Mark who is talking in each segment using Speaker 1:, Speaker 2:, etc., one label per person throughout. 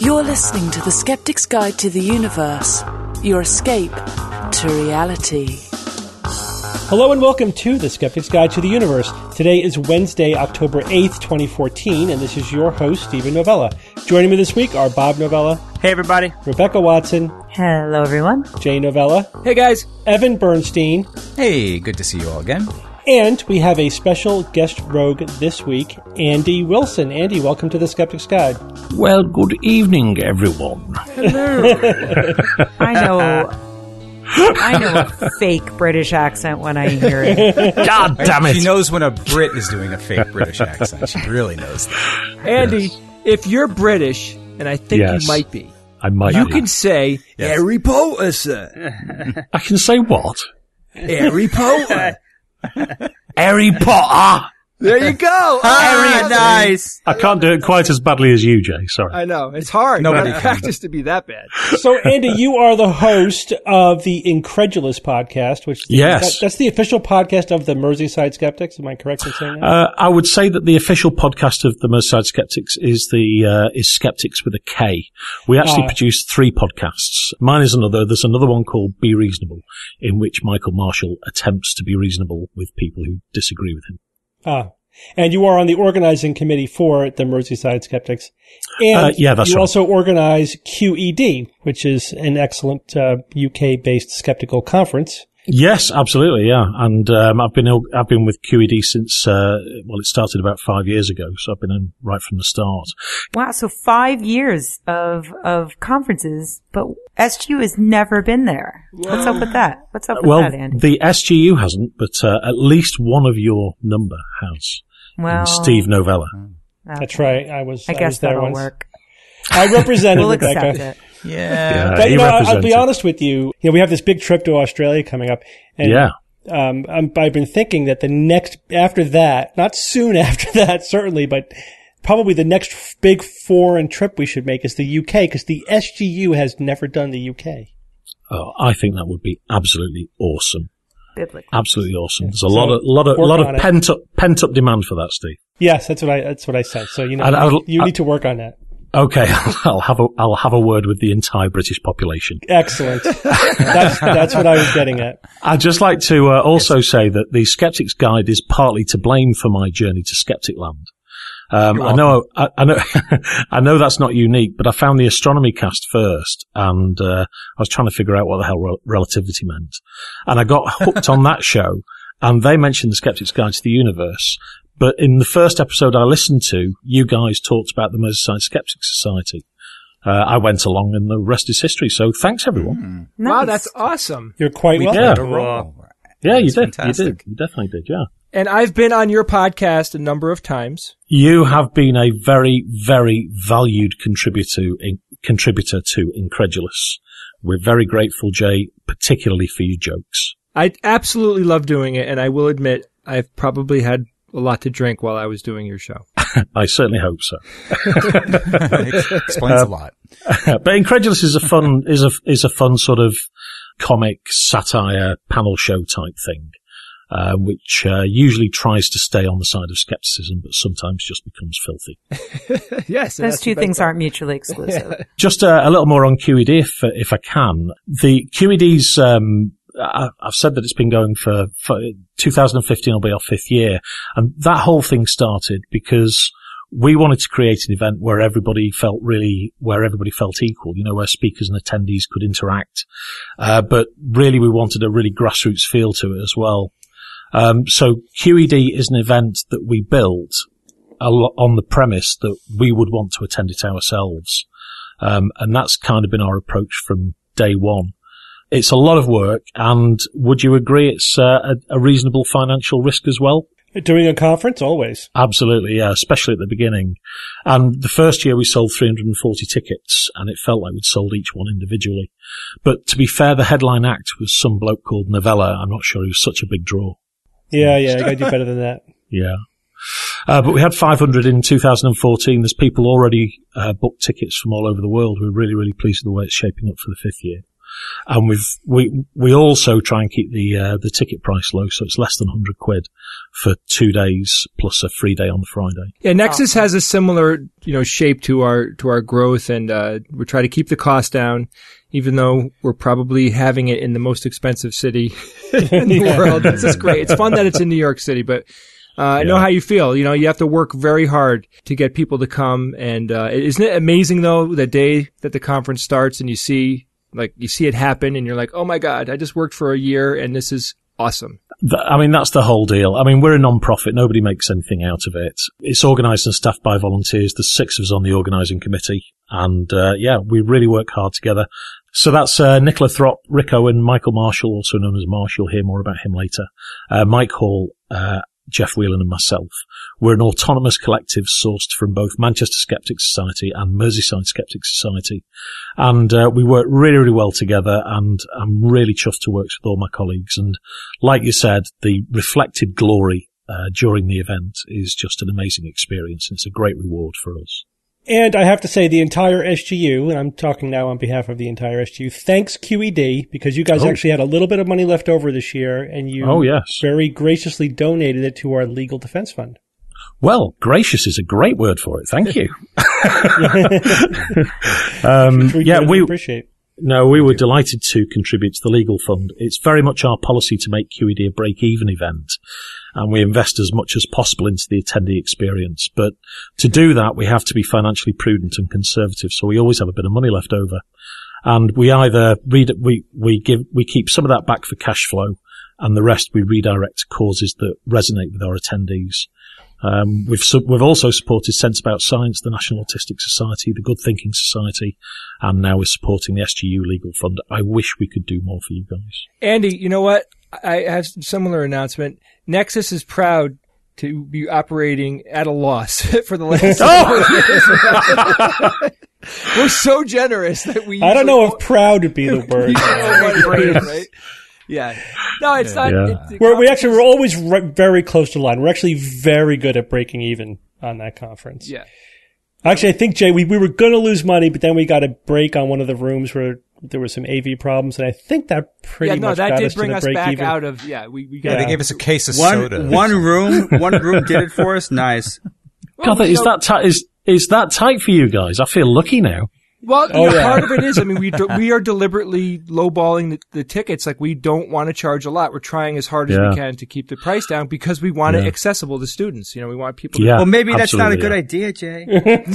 Speaker 1: You're listening to The Skeptic's Guide to the Universe, your escape to reality.
Speaker 2: Hello and welcome to The Skeptic's Guide to the Universe. Today is Wednesday, October 8th, 2014, and this is your host, Stephen Novella. Joining me this week are Bob Novella.
Speaker 3: Hey, everybody.
Speaker 2: Rebecca Watson.
Speaker 4: Hello, everyone.
Speaker 2: Jay Novella.
Speaker 3: Hey, guys.
Speaker 2: Evan Bernstein.
Speaker 5: Hey, good to see you all again.
Speaker 2: And we have a special guest rogue this week, Andy Wilson. Andy, welcome to The Skeptic's Guide.
Speaker 6: Well, good evening, everyone.
Speaker 2: Hello.
Speaker 4: I know a fake British accent when I hear it.
Speaker 6: God damn it.
Speaker 5: She knows when a Brit is doing a fake British accent. She really knows that.
Speaker 3: Andy, if you're British, and I think you might be,
Speaker 6: I might
Speaker 3: you
Speaker 6: be.
Speaker 3: can say, Harry Potter, sir.
Speaker 6: I can say what?
Speaker 3: Harry Potter.
Speaker 6: Harry Potter!
Speaker 3: There you go. Very nice.
Speaker 6: I can't do it quite as badly as you, Jay. Sorry.
Speaker 3: I know. It's hard.
Speaker 5: Nobody
Speaker 3: Nobody practice to be that bad.
Speaker 2: So, Andy, you are the host of the Incredulous podcast, which
Speaker 6: Yes.
Speaker 2: that's the official podcast of the Merseyside Skeptics. Am I correct in saying that?
Speaker 6: I would say that the official podcast of the Merseyside Skeptics is is Skeptics with a K. We actually produce 3 podcasts. Mine is another. There's another one called Be Reasonable, in which Michael Marshall attempts to be reasonable with people who disagree with him.
Speaker 2: And you are on the organizing committee for the Merseyside Skeptics. And
Speaker 6: yeah, that's
Speaker 2: you
Speaker 6: right.
Speaker 2: also organize QED, which is an excellent UK-based skeptical conference.
Speaker 6: Yes, absolutely, yeah. And I've been with QED since it started about 5 years ago, so I've been in right from the start.
Speaker 4: Wow, so 5 years of conferences, but SGU has never been there. What's up with that? What's up with that, Andy?
Speaker 6: The SGU hasn't, but at least one of your number has.
Speaker 4: Well,
Speaker 6: Steve Novella.
Speaker 4: okay.
Speaker 2: That's right. I
Speaker 4: guess
Speaker 2: was there
Speaker 4: that'll
Speaker 2: once.
Speaker 4: work.
Speaker 2: I represented
Speaker 4: We'll
Speaker 2: Rebecca.
Speaker 4: accept it.
Speaker 5: Yeah.
Speaker 2: But,
Speaker 6: he
Speaker 2: I'll
Speaker 6: represents
Speaker 2: be
Speaker 6: it.
Speaker 2: honest with you. We have this big trip to Australia coming up. And,
Speaker 6: Yeah.
Speaker 2: I've been thinking that the next, after that, not soon after that, certainly, but probably the next big foreign trip we should make is the UK, because the SGU has never done the UK.
Speaker 6: Oh, I think that would be absolutely awesome.
Speaker 4: Biblically.
Speaker 6: Absolutely awesome. There's a
Speaker 2: So,
Speaker 6: lot
Speaker 2: work on
Speaker 6: of pent up demand for that, Steve.
Speaker 2: Yes, that's what I said. So, you need to work on that.
Speaker 6: Okay, I'll have a word with the entire British population.
Speaker 2: Excellent. That's what I was getting at.
Speaker 6: I'd just like to also say that the Skeptic's Guide is partly to blame for my journey to Skeptic Land. I know that's not unique, but I found the astronomy cast first, and I was trying to figure out what the hell relativity meant, and I got hooked on that show, and they mentioned the Skeptic's Guide to the Universe. But in the first episode I listened to, you guys talked about the Merseyside Skeptic Society. I went along, and the rest is history. So thanks, everyone.
Speaker 4: Nice.
Speaker 3: Wow, that's awesome.
Speaker 2: You're quite welcome.
Speaker 6: Yeah, you did.
Speaker 5: Fantastic.
Speaker 6: You definitely did. Yeah.
Speaker 3: And I've been on your podcast a number of times.
Speaker 6: You have been a very, very valued contributor to Incredulous. We're very grateful, Jay, particularly for your jokes.
Speaker 3: I absolutely love doing it, and I will admit I've probably had a lot to drink while I was doing your show.
Speaker 6: I certainly hope so.
Speaker 5: Explains a lot.
Speaker 6: But Incredulous is a fun sort of comic satire panel show type thing, which usually tries to stay on the side of skepticism, but sometimes just becomes filthy.
Speaker 3: Yes.
Speaker 4: Those two things aren't mutually exclusive.
Speaker 6: Just a little more on QED, if I can. The QED's, I've said that it's been going for 2015 will be our 5th year. And that whole thing started because we wanted to create an event where everybody felt equal, where speakers and attendees could interact. But really we wanted a really grassroots feel to it as well. So QED is an event that we built on the premise that we would want to attend it ourselves. And that's kind of been our approach from day one. It's a lot of work, and would you agree it's a reasonable financial risk as well?
Speaker 2: During a conference, always.
Speaker 6: Absolutely, yeah, especially at the beginning. And the first year we sold 340 tickets, and it felt like we'd sold each one individually. But to be fair, the headline act was some bloke called Novella. I'm not sure he was such a big draw.
Speaker 2: Yeah, I gotta do better than that.
Speaker 6: Yeah. But we had 500 in 2014. There's people already booked tickets from all over the world. We're really, really pleased with the way it's shaping up for the 5th year. And we also try and keep the ticket price low, so it's less than £100 for 2 days plus a free day on the Friday.
Speaker 3: Yeah, Nexus has a similar, shape to our growth, and we try to keep the cost down, even though we're probably having it in the most expensive city in the world. It's just great. It's fun that it's in New York City, but I know how you feel. You have to work very hard to get people to come. And isn't it amazing, though, the day that the conference starts and you see it happen and you're like, oh, my God, I just worked for a year and this is awesome.
Speaker 6: That's the whole deal. We're a non-profit. Nobody makes anything out of it. It's organised and staffed by volunteers. There's 6 of us on the organising committee. And, we really work hard together. So that's Nicola Throp, Rick Owen, Michael Marshall, also known as Marsh. You'll hear more about him later. Mike Hall, Jeff Whelan and myself. We're an autonomous collective sourced from both Manchester Skeptics Society and Merseyside Skeptics Society. And we work really, really well together, and I'm really chuffed to work with all my colleagues. And like you said, the reflected glory during the event is just an amazing experience, and it's a great reward for us.
Speaker 2: And I have to say, the entire SGU, and I'm talking now on behalf of the entire SGU, thanks QED, because you guys actually had a little bit of money left over this year, and you very graciously donated it to our legal defense fund.
Speaker 6: Well, gracious is a great word for it. Thank you.
Speaker 2: We appreciate.
Speaker 6: No, we were delighted to contribute to the legal fund. It's very much our policy to make QED a break-even event, and we invest as much as possible into the attendee experience. But to do that, we have to be financially prudent and conservative, so we always have a bit of money left over. And we either we keep some of that back for cash flow, and the rest we redirect to causes that resonate with our attendees. We've also supported Sense About Science, the National Autistic Society, the Good Thinking Society, and now we're supporting the SGU Legal Fund. I wish we could do more for you guys.
Speaker 3: Andy, you know what? I have a similar announcement. Nexus is proud to be operating at a loss for the last 4 years. We're so generous that we.
Speaker 2: I don't know if proud would be the word.
Speaker 3: Right? Yeah. No, it's not.
Speaker 6: Yeah.
Speaker 2: We're always very close to the line. We're actually very good at breaking even on that conference.
Speaker 3: Yeah.
Speaker 2: Actually, I think, Jay, we were going to lose money, but then we got a break on one of the rooms where there were some AV problems, and I think that pretty much got us to the break even. Yeah, no, that did bring us back
Speaker 3: out of, we got
Speaker 5: they gave us a case of soda.
Speaker 7: One room did it for us. Nice.
Speaker 6: God, is that tight for you guys? I feel lucky now.
Speaker 3: Well, part of it is, we are deliberately lowballing the tickets. Like, we don't want to charge a lot. We're trying as hard as we can to keep the price down because we want it accessible to students. We want people to...
Speaker 7: Well, maybe that's not a good idea, Jay.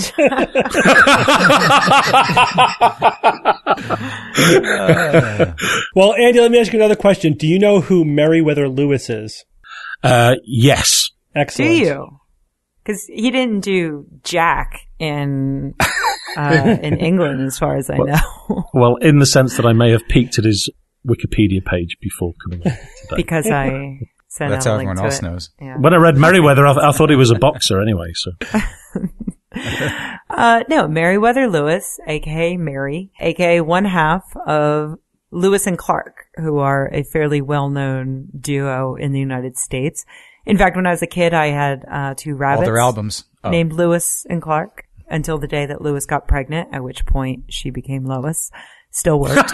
Speaker 2: Well, Andy, let me ask you another question. Do you know who Meriwether Lewis is?
Speaker 6: Yes.
Speaker 2: Excellent.
Speaker 4: Do you? Because he didn't do Jack in England, as far as I know.
Speaker 6: Well, in the sense that I may have peeked at his Wikipedia page before coming on today.
Speaker 4: Because I sent
Speaker 5: That's
Speaker 4: out
Speaker 5: how
Speaker 4: a link
Speaker 5: everyone
Speaker 4: to
Speaker 5: else
Speaker 4: it.
Speaker 5: knows.
Speaker 4: Yeah.
Speaker 6: When I read Meriwether, I thought he was a boxer anyway, so.
Speaker 4: No, Meriwether Lewis, aka Mary, aka one half of Lewis and Clark, who are a fairly well-known duo in the United States. In fact, when I was a kid, I had 2 rabbits.
Speaker 5: All their albums.
Speaker 4: Named Lewis and Clark until the day that Lewis got pregnant, at which point she became Lois. Still worked.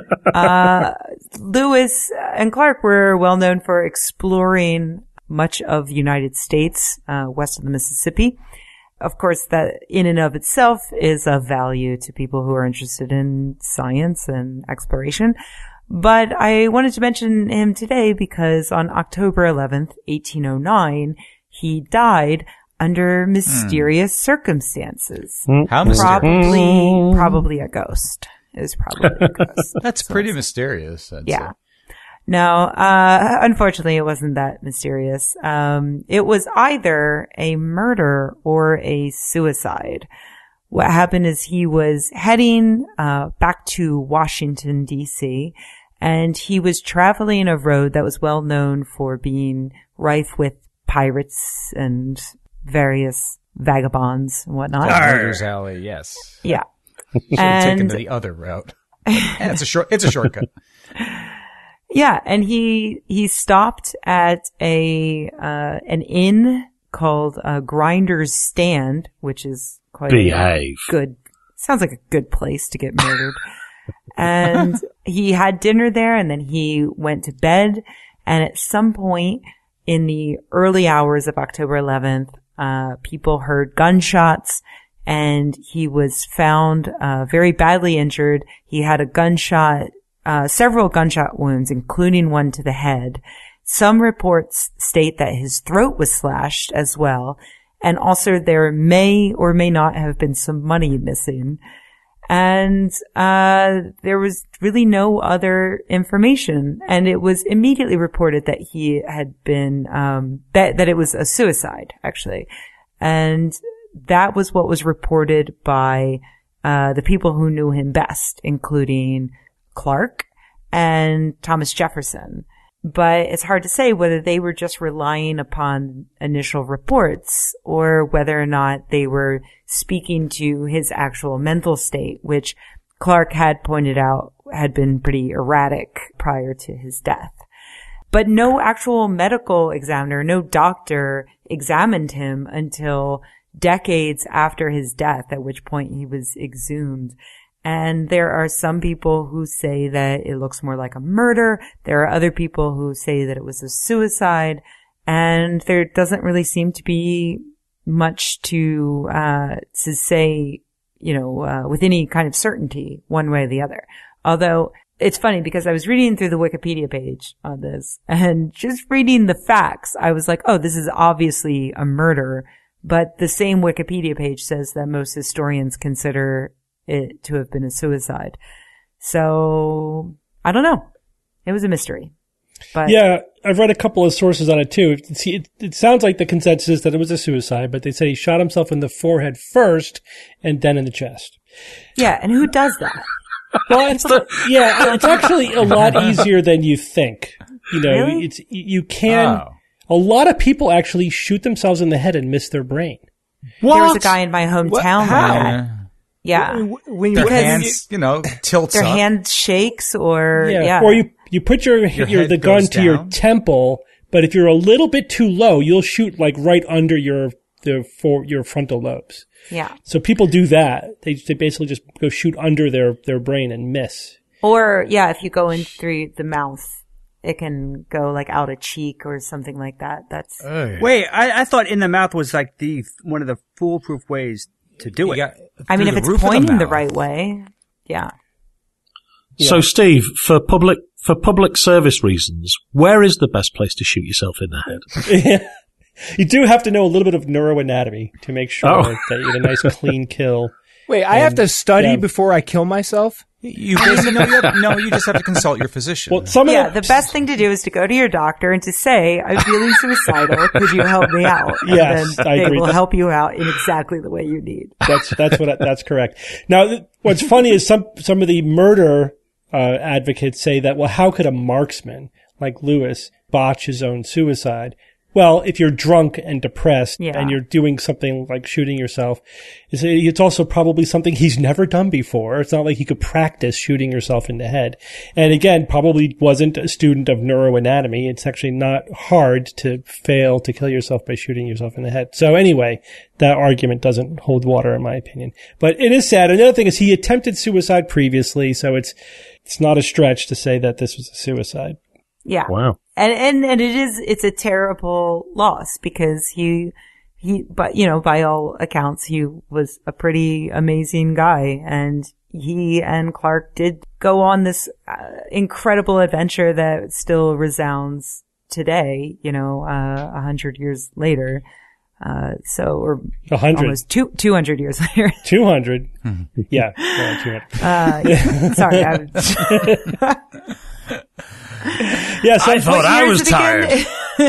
Speaker 4: Lewis and Clark were well known for exploring much of the United States, west of the Mississippi. Of course, that in and of itself is of value to people who are interested in science and exploration. But I wanted to mention him today because on October 11th, 1809, he died under mysterious circumstances.
Speaker 5: How mysterious?
Speaker 4: Probably a ghost. It was probably a ghost.
Speaker 5: That's pretty mysterious. I'd say.
Speaker 4: No, unfortunately it wasn't that mysterious. It was either a murder or a suicide. What happened is he was heading, back to Washington, D.C., and he was traveling a road that was well known for being rife with pirates and various vagabonds and whatnot.
Speaker 5: Murder's Alley, yes.
Speaker 4: Yeah.
Speaker 5: Should have taken the other route. It's a shortcut.
Speaker 4: Yeah, and he stopped at an inn called Grinder's Stand, which is quite
Speaker 6: Behave.
Speaker 4: good. Sounds like a good place to get murdered. And he had dinner there and then he went to bed. And at some point in the early hours of October 11th, people heard gunshots and he was found, very badly injured. He had several gunshot wounds, including one to the head. Some reports state that his throat was slashed as well. And also there may or may not have been some money missing. And there was really no other information. And it was immediately reported that he had been, that it was a suicide, actually. And that was what was reported by the people who knew him best, including Clark and Thomas Jefferson. But it's hard to say whether they were just relying upon initial reports or whether or not they were speaking to his actual mental state, which Clark had pointed out had been pretty erratic prior to his death. But no actual medical examiner, no doctor examined him until decades after his death, at which point he was exhumed. And there are some people who say that it looks more like a murder. There are other people who say that it was a suicide. And there doesn't really seem to be much to say, with any kind of certainty one way or the other. Although it's funny because I was reading through the Wikipedia page on this and just reading the facts, I was like, oh, this is obviously a murder. But the same Wikipedia page says that most historians consider it to have been a suicide. So I don't know. It was a mystery. But
Speaker 2: yeah, I've read a couple of sources on it too. See, it sounds like the consensus is that it was a suicide, but they said he shot himself in the forehead first and then in the chest.
Speaker 4: Yeah, and who does that?
Speaker 2: Well, it's actually a lot easier than you think.
Speaker 4: Really?
Speaker 2: You can. A lot of people actually shoot themselves in the head and miss their brain.
Speaker 4: What? There was a guy in my hometown like that. Yeah.
Speaker 5: When your hands, tilts
Speaker 4: their
Speaker 5: up.
Speaker 4: hand shakes or,
Speaker 2: Or you put the gun to your temple, but if you're a little bit too low, you'll shoot like right under your frontal lobes.
Speaker 4: Yeah.
Speaker 2: So people do that. They basically just go shoot under their brain and miss.
Speaker 4: Or, if you go in through the mouth, it can go like out a cheek or something like that. That's.
Speaker 7: Wait, I thought in the mouth was like one of the foolproof ways to do it.
Speaker 4: If it's pointing the right way, yeah.
Speaker 6: So, Steve, for public service reasons, where is the best place to shoot yourself in the head?
Speaker 2: You do have to know a little bit of neuroanatomy to make sure that you get a nice clean kill.
Speaker 3: Wait, I have to study before I kill myself?
Speaker 5: You basically you just have to consult your physician.
Speaker 2: Well,
Speaker 4: the best thing to do is to go to your doctor and to say, I'm feeling suicidal. Could you help me out?
Speaker 2: Yes,
Speaker 4: and
Speaker 2: I agree.
Speaker 4: They will help you out in exactly the way you need.
Speaker 2: That's correct. Now, what's funny is some of the murder advocates say that, well, how could a marksman like Lewis botch his own suicide? Well, if you're drunk and depressed and you're doing something like shooting yourself, it's also probably something he's never done before. It's not like he could practice shooting yourself in the head. And again, probably wasn't a student of neuroanatomy. It's actually not hard to fail to kill yourself by shooting yourself in the head. So anyway, that argument doesn't hold water in my opinion. But it is sad. Another thing is he attempted suicide previously, so it's not a stretch to say that this was a suicide.
Speaker 4: Yeah.
Speaker 6: Wow.
Speaker 4: And it's a terrible loss because but by all accounts, he was a pretty amazing guy, and he and Clark did go on this incredible adventure that still resounds today, 100 years later. Or
Speaker 2: 100.
Speaker 4: Almost 200 years later.
Speaker 2: 200. Yeah. 200.
Speaker 4: Sorry.
Speaker 2: Yes,
Speaker 5: I thought I was tired.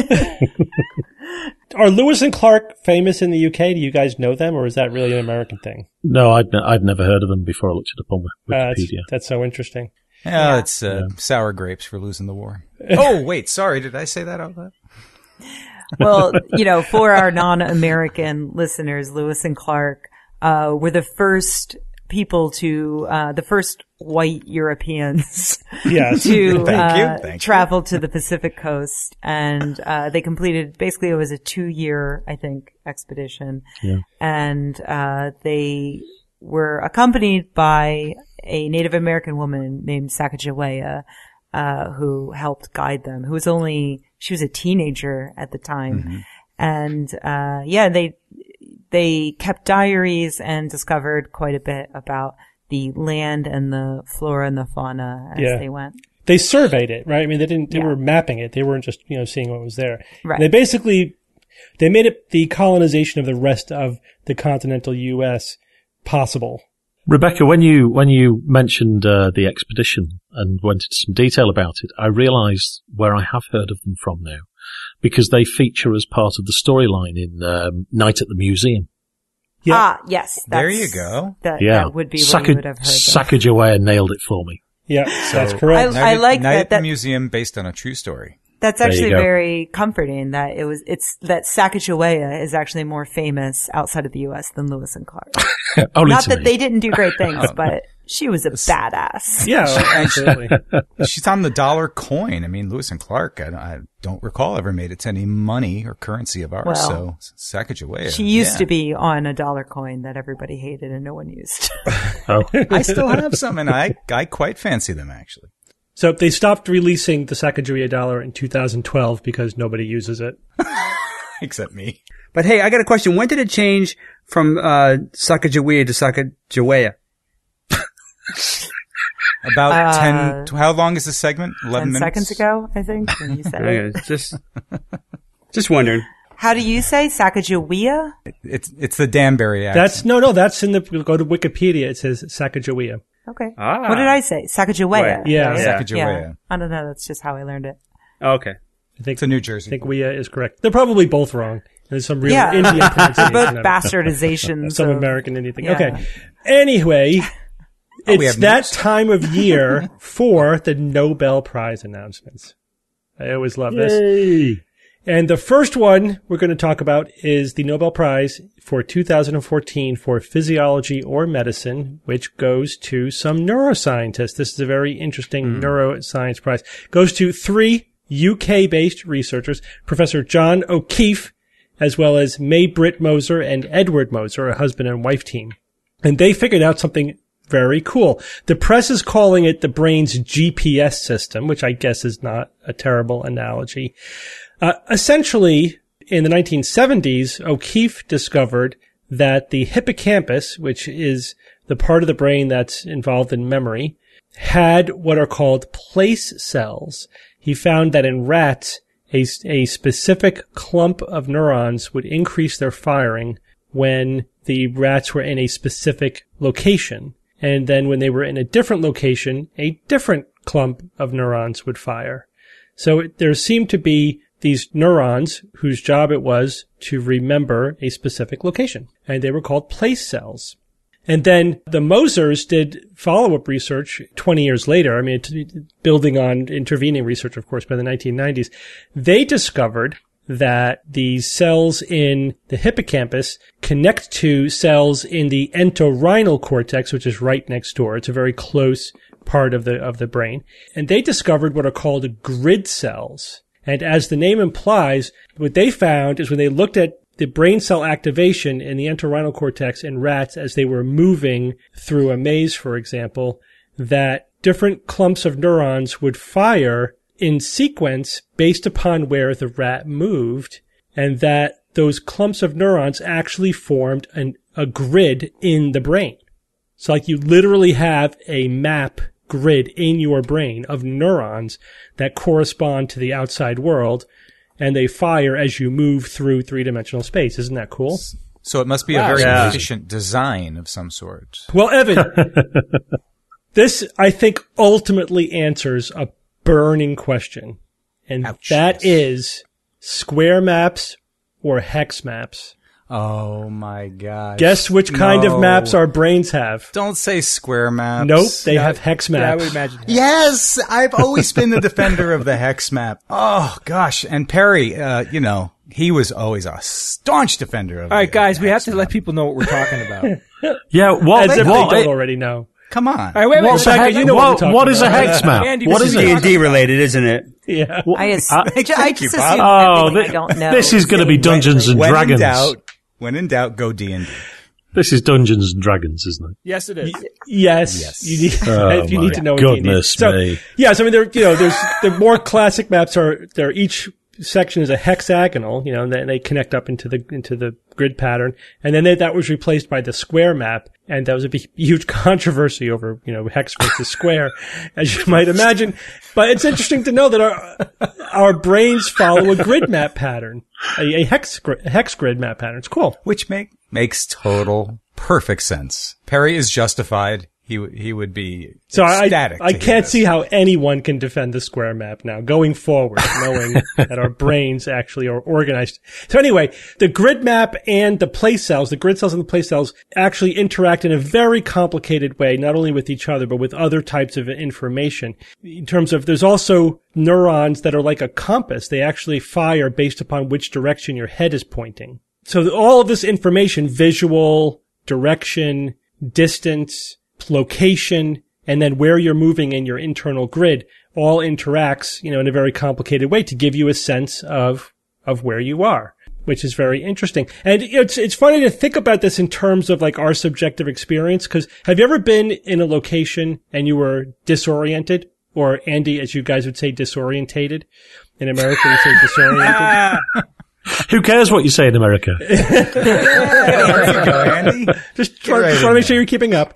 Speaker 2: Are Lewis and Clark famous in the UK? Do you guys know them, or is that really an American thing?
Speaker 6: No, I'd never heard of them before I looked it up on Wikipedia.
Speaker 2: That's so interesting.
Speaker 5: Yeah, it's sour grapes for losing the war. Oh, wait, sorry, did I say that out loud?
Speaker 4: Well, for our non-American listeners, Lewis and Clark were the first people the first white Europeans to travel to the Pacific coast. And they completed, basically it was a 2-year, I think, expedition. Yeah. And they were accompanied by a Native American woman named Sacagawea, who helped guide them, she was a teenager at the time. And, they kept diaries and discovered quite a bit about the land and the flora and the fauna as they went.
Speaker 2: They surveyed it, right? I mean, they were mapping it. They weren't just, seeing what was there.
Speaker 4: Right.
Speaker 2: They made it the colonization of the rest of the continental U.S. possible.
Speaker 6: Rebecca, when you mentioned the expedition and went into some detail about it, I realised where I have heard of them from now, because they feature as part of the storyline in Night at the Museum.
Speaker 2: Yeah.
Speaker 4: Yes.
Speaker 5: There you go.
Speaker 4: That would be where you would have heard them.
Speaker 6: Sacagawea nailed it for me.
Speaker 2: Yeah, that's correct.
Speaker 4: I like
Speaker 5: Night at
Speaker 4: that.
Speaker 5: the Museum, based on a true story.
Speaker 4: That's actually very comforting that it's that Sacagawea is actually more famous outside of the U.S. than Lewis and Clark. Not that they didn't do great things, but she was a badass.
Speaker 2: Yeah, absolutely.
Speaker 5: She's on the dollar coin. I mean, Lewis and Clark, I don't recall ever made it to any money or currency of ours.
Speaker 4: Well,
Speaker 5: so Sacagawea.
Speaker 4: She used to be on a dollar coin that everybody hated and no one used.
Speaker 5: I still have some, and I quite fancy them, actually.
Speaker 2: So they stopped releasing the Sacagawea dollar in 2012 because nobody uses it.
Speaker 5: Except me.
Speaker 7: But hey, I got a question. When did it change from Sacagawea to Sacagawea?
Speaker 5: About 10, how long is the segment? 11 minutes?
Speaker 4: Seconds ago, I think, when you said it.
Speaker 7: Just wondering.
Speaker 4: How do you say Sacagawea?
Speaker 5: It's the Danbury accent.
Speaker 2: That's in go to Wikipedia. It says Sacagawea.
Speaker 4: Okay. What did I say? Sacagawea.
Speaker 2: Right. Yeah.
Speaker 5: Sacagawea.
Speaker 4: Yeah. I don't know. That's just how I learned it.
Speaker 7: Okay.
Speaker 2: I think
Speaker 5: it's a New Jersey.
Speaker 2: I think Wea is correct. They're probably both wrong. There's some real Indian
Speaker 4: They're
Speaker 2: pronunciation.
Speaker 4: both bastardizations.
Speaker 2: Some American Indian thing. Yeah. Okay. Anyway, it's that time of year for the Nobel Prize announcements. I always love this. And the first one we're going to talk about is the Nobel Prize for 2014 for physiology or medicine, which goes to some neuroscientists. This is a very interesting neuroscience prize. Goes to 3 UK-based researchers, Professor John O'Keefe, as well as May Britt Moser and Edward Moser, a husband and wife team. And they figured out something very cool. The press is calling it the brain's GPS system, which I guess is not a terrible analogy. Essentially, in the 1970s, O'Keefe discovered that the hippocampus, which is the part of the brain that's involved in memory, had what are called place cells. He found that in rats, a specific clump of neurons would increase their firing when the rats were in a specific location. And then when they were in a different location, a different clump of neurons would fire. So there seemed to be these neurons whose job it was to remember a specific location, and they were called place cells. And then the Mosers did follow-up research 20 years later. I mean, building on intervening research, of course, by the 1990s. They discovered that these cells in the hippocampus connect to cells in the entorhinal cortex, which is right next door. It's a very close part of the brain. And they discovered what are called grid cells. And as the name implies, what they found is when they looked at the brain cell activation in the entorhinal cortex in rats as they were moving through a maze, for example, that different clumps of neurons would fire in sequence based upon where the rat moved, and that those clumps of neurons actually formed a grid in the brain. So like you literally have a map grid in your brain of neurons that correspond to the outside world, and they fire as you move through three-dimensional space. Isn't that cool?
Speaker 5: So it must be a very efficient design of some sort.
Speaker 2: Well, Evan, this, I think, ultimately answers a burning question, and that is square maps or hex maps.
Speaker 5: Oh my God!
Speaker 2: Guess which kind of maps our brains have.
Speaker 5: Don't say square maps.
Speaker 2: Nope, they have hex maps.
Speaker 3: Yeah, I would imagine.
Speaker 5: Yes, I've always been the defender of the hex map. Oh gosh, and Perry, he was always a staunch defender of.
Speaker 3: All right, guys, we have to
Speaker 5: map.
Speaker 3: let people know what we're talking about.
Speaker 6: Yeah, what?
Speaker 2: As if they don't already know.
Speaker 5: Come on.
Speaker 3: All right, wait.
Speaker 6: What is a hex map?
Speaker 3: Andy,
Speaker 6: what is it?
Speaker 7: D&D related, isn't it?
Speaker 2: Yeah.
Speaker 4: I just assume
Speaker 6: Oh,
Speaker 4: everything I don't know.
Speaker 6: this is going to be Dungeons and Dragons.
Speaker 5: When in doubt, go D&D.
Speaker 6: This is Dungeons and Dragons, isn't it?
Speaker 3: Yes, it is.
Speaker 2: Yes. You need,
Speaker 6: Oh,
Speaker 2: you need to know what
Speaker 6: goodness
Speaker 2: you need.
Speaker 6: me.
Speaker 2: So, yeah, so I mean, there's the more classic maps they're each section is a hexagonal, and then they connect up into the grid pattern. And then that was replaced by the square map. And that was a huge controversy over, hex versus square, as you might imagine. But it's interesting to know that our brains follow a grid map pattern, a hex grid map pattern. It's cool.
Speaker 5: Which makes total perfect sense. Perry is justified. He would be ecstatic.
Speaker 2: I can't see how anyone can defend the square map now going forward, knowing that our brains actually are organized. So anyway, the grid map and the place cells, the grid cells and the place cells actually interact in a very complicated way, not only with each other, but with other types of information. In terms of, there's also neurons that are like a compass. They actually fire based upon which direction your head is pointing. So all of this information, visual, direction, distance, location, and then where you're moving in your internal grid all interacts, in a very complicated way to give you a sense of where you are, which is very interesting. And it's funny to think about this in terms of like our subjective experience, because have you ever been in a location and you were disoriented? Or Andy, as you guys would say, disorientated? In America, we say disoriented.
Speaker 6: Who cares what you say in America?
Speaker 5: There you go, Andy.
Speaker 2: Just want to make sure you're keeping up.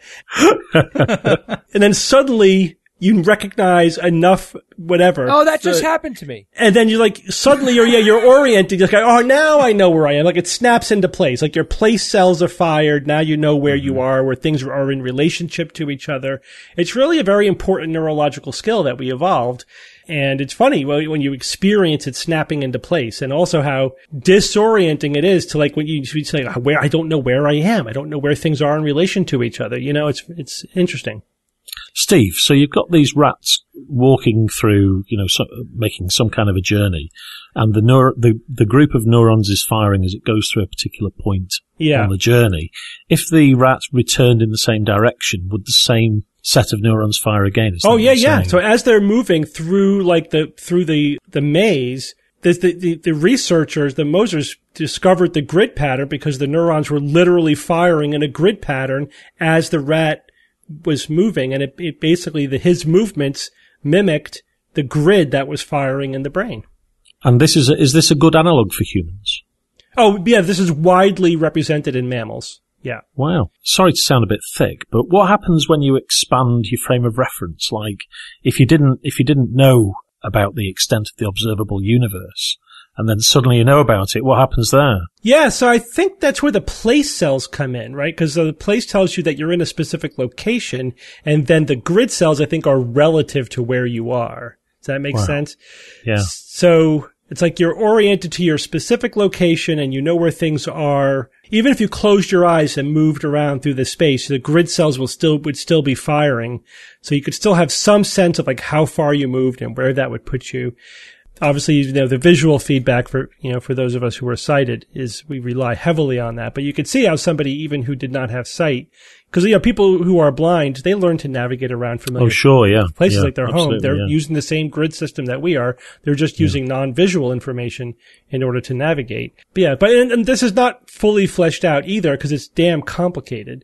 Speaker 2: And then suddenly you recognize enough whatever.
Speaker 3: Oh, that just happened to me.
Speaker 2: And then you're like, suddenly you're oriented. You're like, oh, now I know where I am. Like it snaps into place. Like your place cells are fired. Now you know where you are, where things are in relationship to each other. It's really a very important neurological skill that we evolved. And it's funny when you experience it snapping into place, and also how disorienting it is to like when you say, where I don't know where I am. I don't know where things are in relation to each other. It's interesting.
Speaker 6: Steve, so you've got these rats walking through, making some kind of a journey, and the group of neurons is firing as it goes through a particular point on the journey. If the rats returned in the same direction, would the same set of neurons fire again?
Speaker 2: Oh, yeah. So as they're moving through the maze, the researchers, the Mosers, discovered the grid pattern because the neurons were literally firing in a grid pattern as the rat was moving, and it basically his movements mimicked the grid that was firing in the brain.
Speaker 6: And is this a good analog for humans?
Speaker 2: Oh, yeah, this is widely represented in mammals. Yeah.
Speaker 6: Wow. Sorry to sound a bit thick, but what happens when you expand your frame of reference? Like, if you didn't know about the extent of the observable universe, and then suddenly you know about it, what happens there?
Speaker 2: Yeah, so I think that's where the place cells come in, right? Because the place tells you that you're in a specific location, and then the grid cells, I think, are relative to where you are. Does that make sense?
Speaker 6: Yeah.
Speaker 2: So it's like you're oriented to your specific location, and you know where things are. Even if you closed your eyes and moved around through the space, the grid cells would still be firing. So you could still have some sense of like how far you moved and where that would put you. Obviously, the visual feedback for those of us who are sighted we rely heavily on that. But you could see how somebody even who did not have sight, because, people who are blind, they learn to navigate around familiar places like their home. They're using the same grid system that we are. They're just using non-visual information in order to navigate. But and this is not fully fleshed out either because it's damn complicated.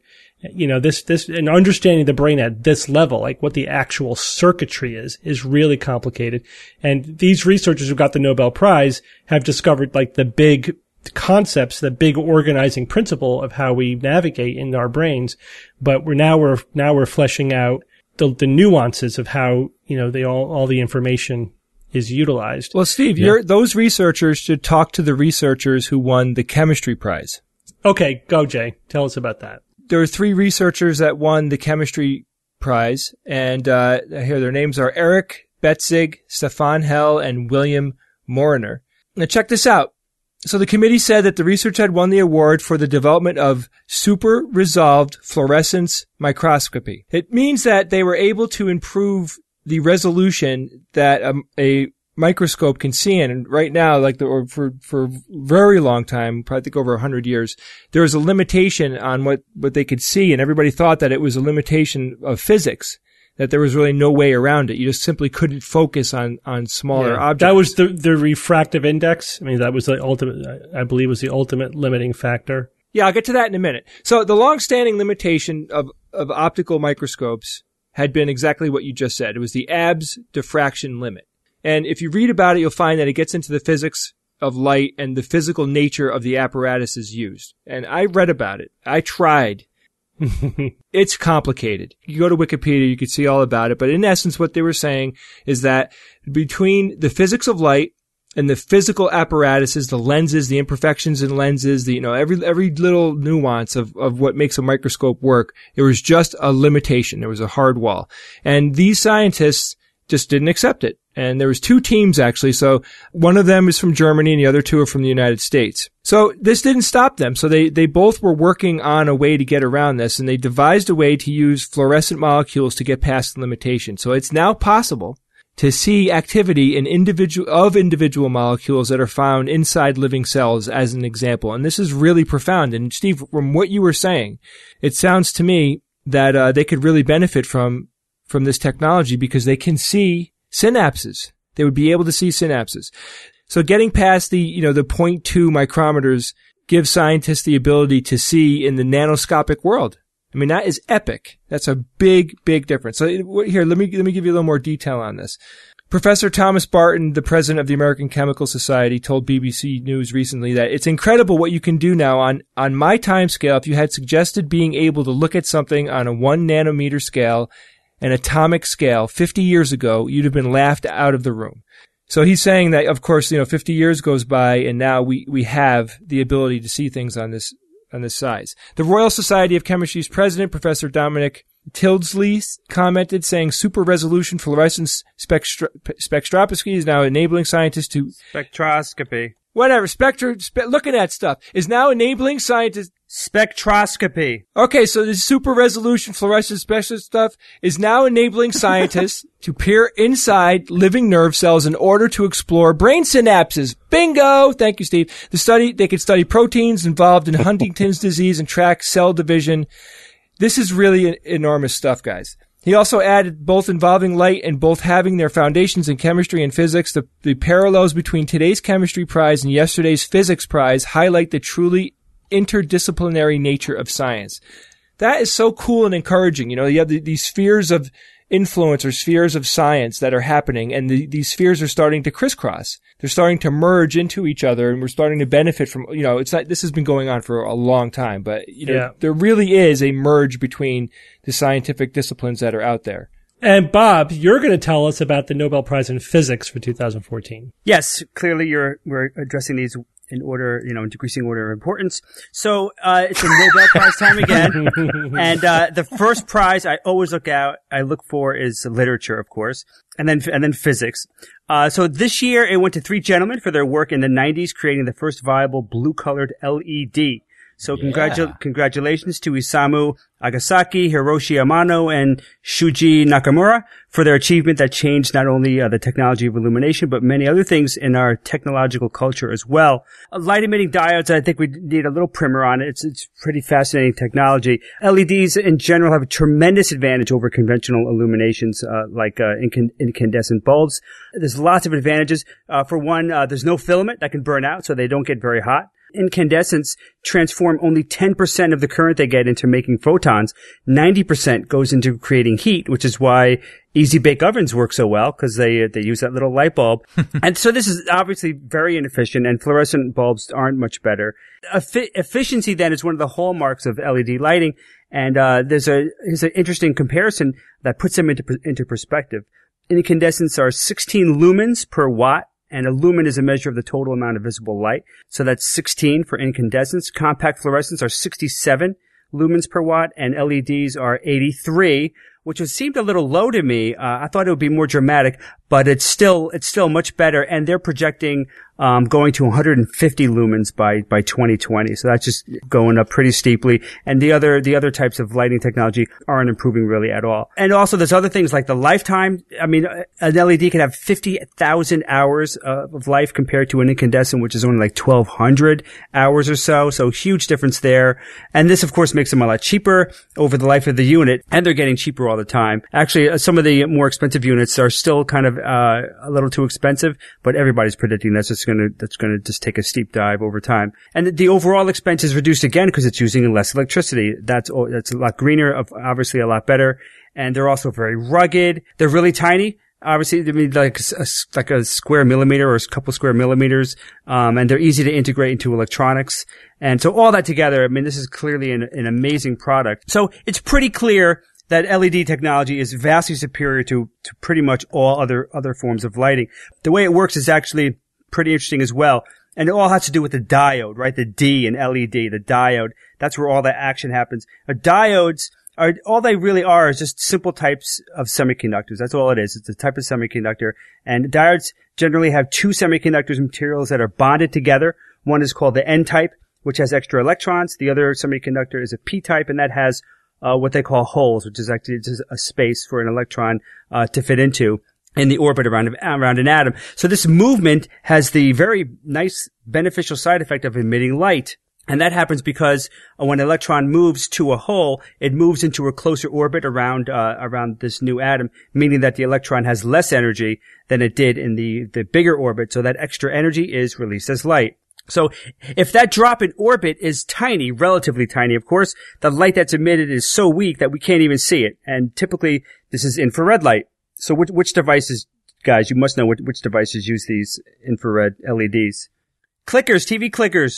Speaker 2: This and understanding the brain at this level, like what the actual circuitry is really complicated. And these researchers who got the Nobel Prize have discovered like the big concepts, the big organizing principle of how we navigate in our brains. But we're fleshing out the nuances of how, all the information is utilized.
Speaker 3: Well, Steve, those researchers should talk to the researchers who won the chemistry prize.
Speaker 2: Okay, go Jay. Tell us about that.
Speaker 3: There were 3 researchers that won the chemistry prize, and here their names are Eric Betzig, Stefan Hell, and William Moriner. Now check this out. So the committee said that the research had won the award for the development of super resolved fluorescence microscopy. It means that they were able to improve the resolution that a microscope can see in. And right now, for a very long time, probably think over 100 years, there was a limitation on what they could see, and everybody thought that it was a limitation of physics, that there was really no way around it. You just simply couldn't focus on smaller objects.
Speaker 2: That was the refractive index. I mean, that was the ultimate, I believe was the ultimate limiting factor.
Speaker 3: Yeah, I'll get to that in a minute. So the long-standing limitation of optical microscopes had been exactly what you just said. It was the Abs diffraction limit. And if you read about it, you'll find that it gets into the physics of light and the physical nature of the apparatuses used. And I read about it. I tried. It's complicated. You go to Wikipedia, you can see all about it. But in essence, what they were saying is that between the physics of light and the physical apparatuses, the lenses, the imperfections in lenses, every little nuance of what makes a microscope work, there was just a limitation. There was a hard wall. And these scientists just didn't accept it. And there was 2 teams actually. So one of them is from Germany and the other 2 are from the United States. So this didn't stop them. So they both were working on a way to get around this, and they devised a way to use fluorescent molecules to get past the limitation. So it's now possible to see activity in individual molecules that are found inside living cells, as an example. And this is really profound. And Steve, from what you were saying, it sounds to me that they could really benefit from this technology because they can see synapses. They would be able to see synapses. So getting past the 0.2 micrometers gives scientists the ability to see in the nanoscopic world. I mean, that is epic. That's a big, big difference. So here, let me give you a little more detail on this. Professor Thomas Barton, the president of the American Chemical Society, told BBC News recently that it's incredible what you can do now on my time scale. If you had suggested being able to look at something on a 1 nanometer scale, an atomic scale 50 years ago, you'd have been laughed out of the room. So he's saying that, of course, 50 years goes by and now we have the ability to see things on this size. The Royal Society of Chemistry's president, Professor Dominic Tildesley, commented saying super resolution fluorescence spectroscopy is now enabling scientists to
Speaker 7: Spectroscopy.
Speaker 3: Whatever, looking at stuff is now enabling scientists.
Speaker 7: Spectroscopy.
Speaker 3: Okay, so this super resolution fluorescence specialist stuff is now enabling scientists to peer inside living nerve cells in order to explore brain synapses. Bingo! Thank you, Steve. They could study proteins involved in Huntington's disease and track cell division. This is really enormous stuff, guys. He also added both involving light and both having their foundations in chemistry and physics. The parallels between today's chemistry prize and yesterday's physics prize highlight the truly interdisciplinary nature of science. That is so cool and encouraging. You have these spheres of influence or spheres of science that are happening, and these spheres are starting to crisscross. They're starting to merge into each other, and we're starting to benefit from, it's not, this has been going on for a long time, but, there really is a merge between the scientific disciplines that are out there.
Speaker 2: And Bob, you're going to tell us about the Nobel Prize in Physics for 2014.
Speaker 7: Yes, clearly we're addressing these in order, in decreasing order of importance. So, it's a Nobel Prize time again. And, the first prize I always look for is literature, of course, and then physics. So this year it went to 3 gentlemen for their work in the 90s creating the first viable blue-colored LED. So congratulations to Isamu Agasaki, Hiroshi Amano, and Shuji Nakamura for their achievement that changed not only the technology of illumination, but many other things in our technological culture as well. Light-emitting diodes, I think we need a little primer on it. It's pretty fascinating technology. LEDs in general have a tremendous advantage over conventional illuminations, like incandescent bulbs. There's lots of advantages. For one, there's no filament that can burn out, so they don't get very hot. Incandescents transform only 10% of the current they get into making photons. 90% goes into creating heat, which is why easy bake ovens work so well, because they use that little light bulb. And so this is obviously very inefficient, and fluorescent bulbs aren't much better. Efficiency then is one of the hallmarks of LED lighting, and here's an interesting comparison that puts them into perspective. Incandescents are 16 lumens per watt. And a lumen is a measure of the total amount of visible light. So that's 16 for incandescents. Compact fluorescents are 67 lumens per watt, and LEDs are 83, which seemed a little low to me. I thought it would be more dramatic, but it's still much better. And they're projecting, going to 150 lumens by 2020. So that's just going up pretty steeply. And the other types of lighting technology aren't improving really at all. And also there's other things like the lifetime. I mean, an LED can have 50,000 hours of life compared to an incandescent, which is only like 1,200 hours or so. So huge difference there. And this, of course, makes them a lot cheaper over the life of the unit. And they're getting cheaper all the time. Actually, some of the more expensive units are still kind of a little too expensive, but everybody's predicting that's going to just take a steep dive over time. And the overall expense is reduced again because it's using less electricity. That's a lot greener, obviously a lot better, and they're also very rugged. They're really tiny. Obviously, I mean, like a square millimeter or a couple square millimeters, and they're easy to integrate into electronics. And so all that together, I mean, this is clearly an amazing product. So it's pretty clear that LED technology is vastly superior to pretty much all other forms of lighting. The way it works is actually pretty interesting as well. And it all has to do with the diode, right? The D in LED, the diode. That's where all the action happens. Diodes all they really are is just simple types of semiconductors. That's all it is. It's a type of semiconductor. And diodes generally have two semiconductors materials that are bonded together. One is called the N-type, which has extra electrons. The other semiconductor is a P-type, and that has what they call holes, which is actually just a space for an electron to fit into in the orbit around an atom. So this movement has the very nice beneficial side effect of emitting light. And that happens because when an electron moves to a hole, it moves into a closer orbit around this new atom, meaning that the electron has less energy than it did in the bigger orbit. So that extra energy is released as light. So if that drop in orbit is tiny, relatively tiny, of course, the light that's emitted is so weak that we can't even see it. And typically this is infrared light. So which devices, guys, you must know which devices use these infrared LEDs. Clickers, TV clickers.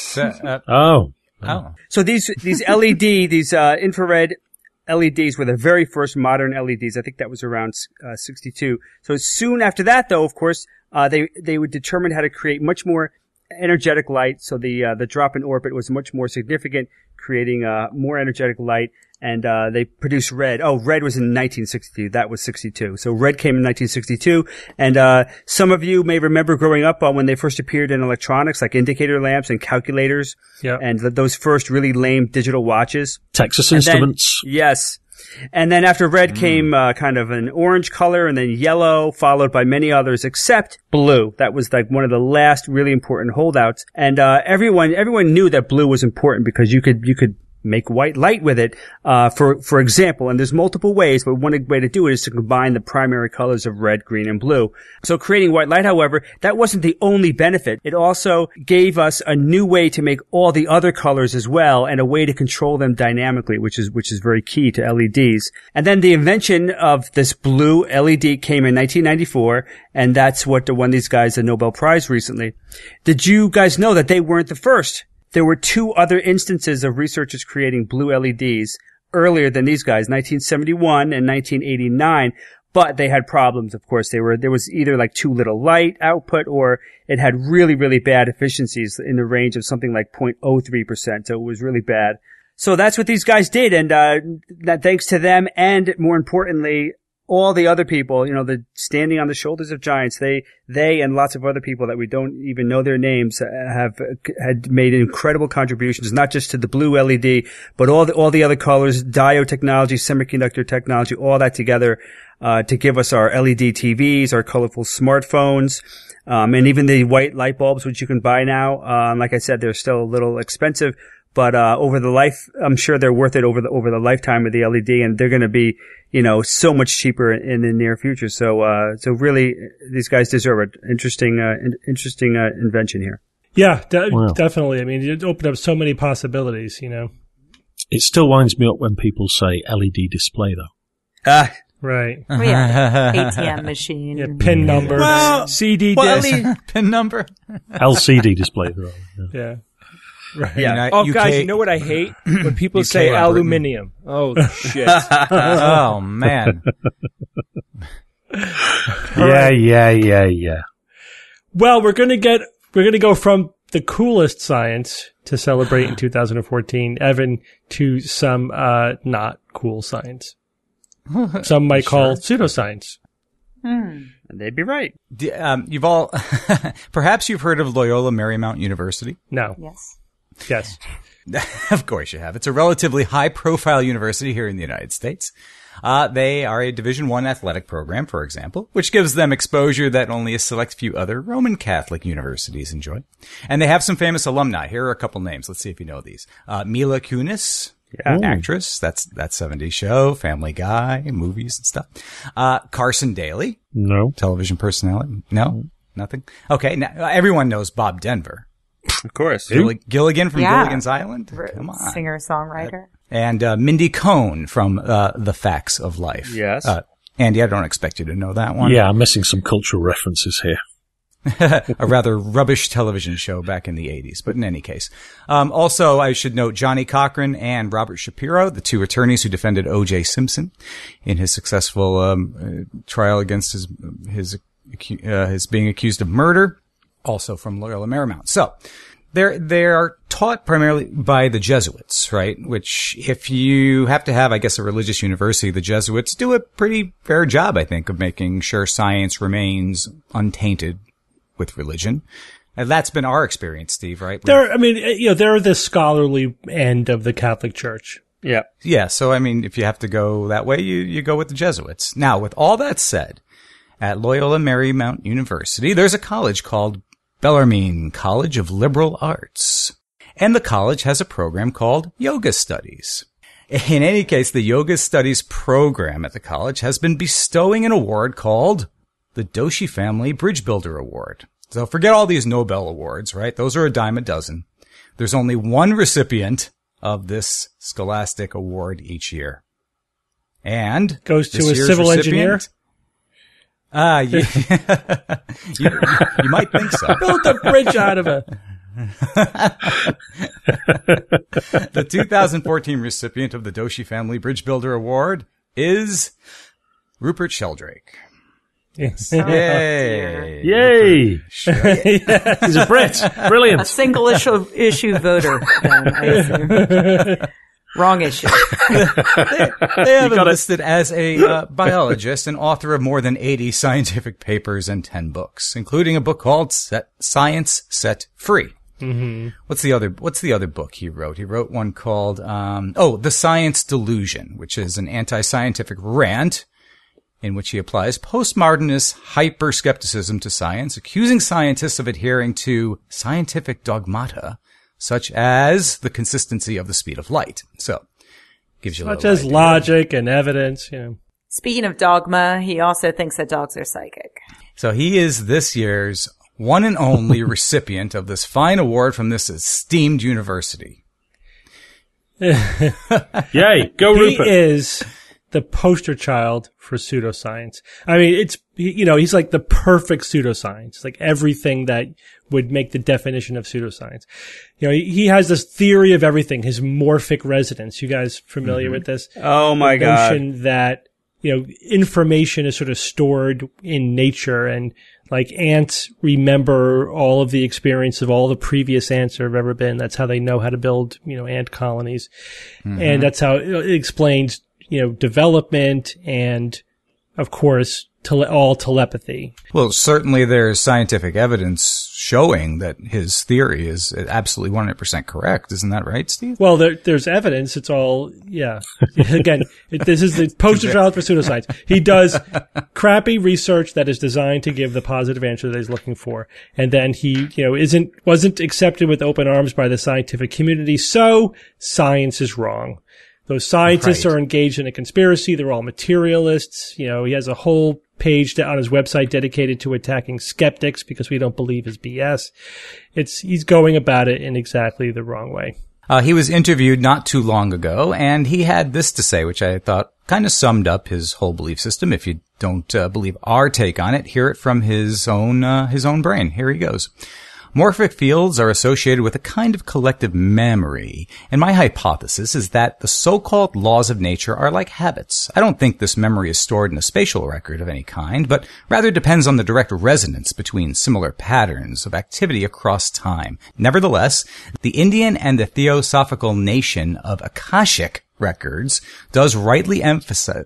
Speaker 7: So these LED, these infrared LEDs were the very first modern LEDs. I think that was around 62. So soon after that, though, of course, they would determine how to create much more energetic light. So the drop in orbit was much more significant, creating more energetic light. And they produced red. Oh, red was in 1962. That was 62. So red came in 1962. And some of you may remember growing up when they first appeared in electronics, like indicator lamps and calculators. Yeah. And those first really lame digital watches.
Speaker 6: Texas Instruments.
Speaker 7: Yes. And then after red came kind of an orange color, and then yellow, followed by many others except blue. That was like one of the last really important holdouts. And everyone knew that blue was important because you could make white light with it, for example, and there's multiple ways, but one way to do it is to combine the primary colors of red, green, and blue. So creating white light, however, that wasn't the only benefit. It also gave us a new way to make all the other colors as well, and a way to control them dynamically, which is very key to LEDs. And then the invention of this blue LED came in 1994, and that's what won these guys the Nobel Prize recently. Did you guys know that they weren't the first? There were two other instances of researchers creating blue LEDs earlier than these guys, 1971 and 1989, but they had problems, of course. There was either like too little light output, or it had really, really bad efficiencies in the range of something like 0.03%, so it was really bad. So that's what these guys did, and that thanks to them, and more importantly, all the other people, the standing on the shoulders of giants, they and lots of other people that we don't even know their names had made incredible contributions, not just to the blue LED, but all the other colors, diode technology, semiconductor technology, all that together, to give us our LED TVs, our colorful smartphones, and even the white light bulbs, which you can buy now. Like I said, they're still a little expensive, but over the life, I'm sure they're worth it over the lifetime of the LED, and they're going to be, so much cheaper in the near future. So really, these guys deserve it. Interesting invention here.
Speaker 2: Yeah, definitely. I mean, it opened up so many possibilities,
Speaker 6: It still winds me up when people say LED display, though.
Speaker 2: Right.
Speaker 4: Yeah. ATM machine.
Speaker 2: Yeah, PIN number.
Speaker 7: Well,
Speaker 2: CD disc.
Speaker 5: PIN number.
Speaker 6: LCD display.
Speaker 2: Yeah.
Speaker 7: Right.
Speaker 3: Yeah. Guys, you know what I hate? When people say aluminium. Oh, shit.
Speaker 5: Oh, man.
Speaker 6: Yeah.
Speaker 2: Well, we're going to go from the coolest science to celebrate in 2014, Evan, to some, not cool science. Some might call pseudoscience.
Speaker 7: And they'd be right.
Speaker 5: You've all, perhaps you've heard of Loyola Marymount University.
Speaker 2: No.
Speaker 4: Yes.
Speaker 5: Of course you have. It's a relatively high-profile university here in the United States. They are a Division I athletic program, for example, which gives them exposure that only a select few other Roman Catholic universities enjoy. And they have some famous alumni. Here are a couple names. Let's see if you know these. Mila Kunis, actress. That's that 70s show, Family Guy, movies and stuff. Carson Daly.
Speaker 6: No.
Speaker 5: Television personality. No, nothing. Okay. Now everyone knows Bob Denver.
Speaker 7: Of course.
Speaker 5: Gilligan from
Speaker 4: Yeah.
Speaker 5: Gilligan's Island. Come on.
Speaker 4: Singer, songwriter.
Speaker 5: And Mindy Cohn from The Facts of Life.
Speaker 7: Yes.
Speaker 5: Andy, I don't expect you to know that one.
Speaker 6: Yeah, I'm missing some cultural references here.
Speaker 5: A rather rubbish television show back in the 80s, but in any case. Also, I should note Johnny Cochran and Robert Shapiro, the two attorneys who defended O.J. Simpson in his successful trial against his being accused of murder, also from Loyola Marymount. So, they are taught primarily by the Jesuits, right? Which, if you have to have, I guess, a religious university, the Jesuits do a pretty fair job, I think, of making sure science remains untainted with religion. And that's been our experience, Steve, right?
Speaker 2: They're the scholarly end of the Catholic Church.
Speaker 7: Yeah.
Speaker 5: Yeah. So, I mean, if you have to go that way, you go with the Jesuits. Now, with all that said, at Loyola Marymount University, there's a college called Bellarmine College of Liberal Arts. And the college has a program called Yoga Studies. In any case, the Yoga Studies program at the college has been bestowing an award called the Doshi Family Bridge Builder Award. So forget all these Nobel Awards, right? Those are a dime a dozen. There's only one recipient of this scholastic award each year. And
Speaker 2: goes to a civil engineer.
Speaker 5: You might think so.
Speaker 2: Built a bridge out of it.
Speaker 5: The 2014 recipient of the Doshi Family Bridge Builder Award is Rupert Sheldrake.
Speaker 2: Yes.
Speaker 5: Yay!
Speaker 6: Yay! He's a Brit. Brilliant.
Speaker 4: A single issue voter, then, I assume. Wrong issue.
Speaker 5: They have him listed as a biologist and author of more than 80 scientific papers and 10 books, including a book called Science Set Free. Mm-hmm. What's the other book he wrote? He wrote one called The Science Delusion, which is an anti-scientific rant in which he applies postmodernist hyper-skepticism to science, accusing scientists of adhering to scientific dogmata, such as the consistency of the speed of light. So, gives you
Speaker 2: such as logic and evidence, you know.
Speaker 4: Speaking of dogma, he also thinks that dogs are psychic.
Speaker 5: So he is this year's one and only recipient of this fine award from this esteemed university.
Speaker 6: Yay, go Rupert.
Speaker 2: He is the poster child for pseudoscience. I mean, he's like the perfect pseudoscience, like everything that would make the definition of pseudoscience. You know, he has this theory of everything, his morphic resonance. You guys familiar with this?
Speaker 7: Oh my God.
Speaker 2: Notion that, you know, information is sort of stored in nature, and like ants remember all of the experience of all the previous ants there have ever been. That's how they know how to build, you know, ant colonies. Mm-hmm. And that's how it explains, you know, development and, of course, all telepathy.
Speaker 5: Well, certainly there's scientific evidence showing that his theory is absolutely 100% correct. Isn't that right, Steve?
Speaker 2: Well, there's evidence. It's all, yeah. Again, this is the poster child for pseudoscience. He does crappy research that is designed to give the positive answer that he's looking for. And then he, you know, wasn't accepted with open arms by the scientific community. So science is wrong. Those scientists are engaged in a conspiracy. They're all materialists. You know, he has a whole page on his website dedicated to attacking skeptics because we don't believe his BS. He's going about it in exactly the wrong way.
Speaker 5: He was interviewed not too long ago, and he had this to say, which I thought kind of summed up his whole belief system. If you don't believe our take on it, hear it from his own brain. Here he goes. Morphic fields are associated with a kind of collective memory, and my hypothesis is that the so-called laws of nature are like habits. I don't think this memory is stored in a spatial record of any kind, but rather depends on the direct resonance between similar patterns of activity across time. Nevertheless, the Indian and the Theosophical nation of Akashic records does rightly emphasize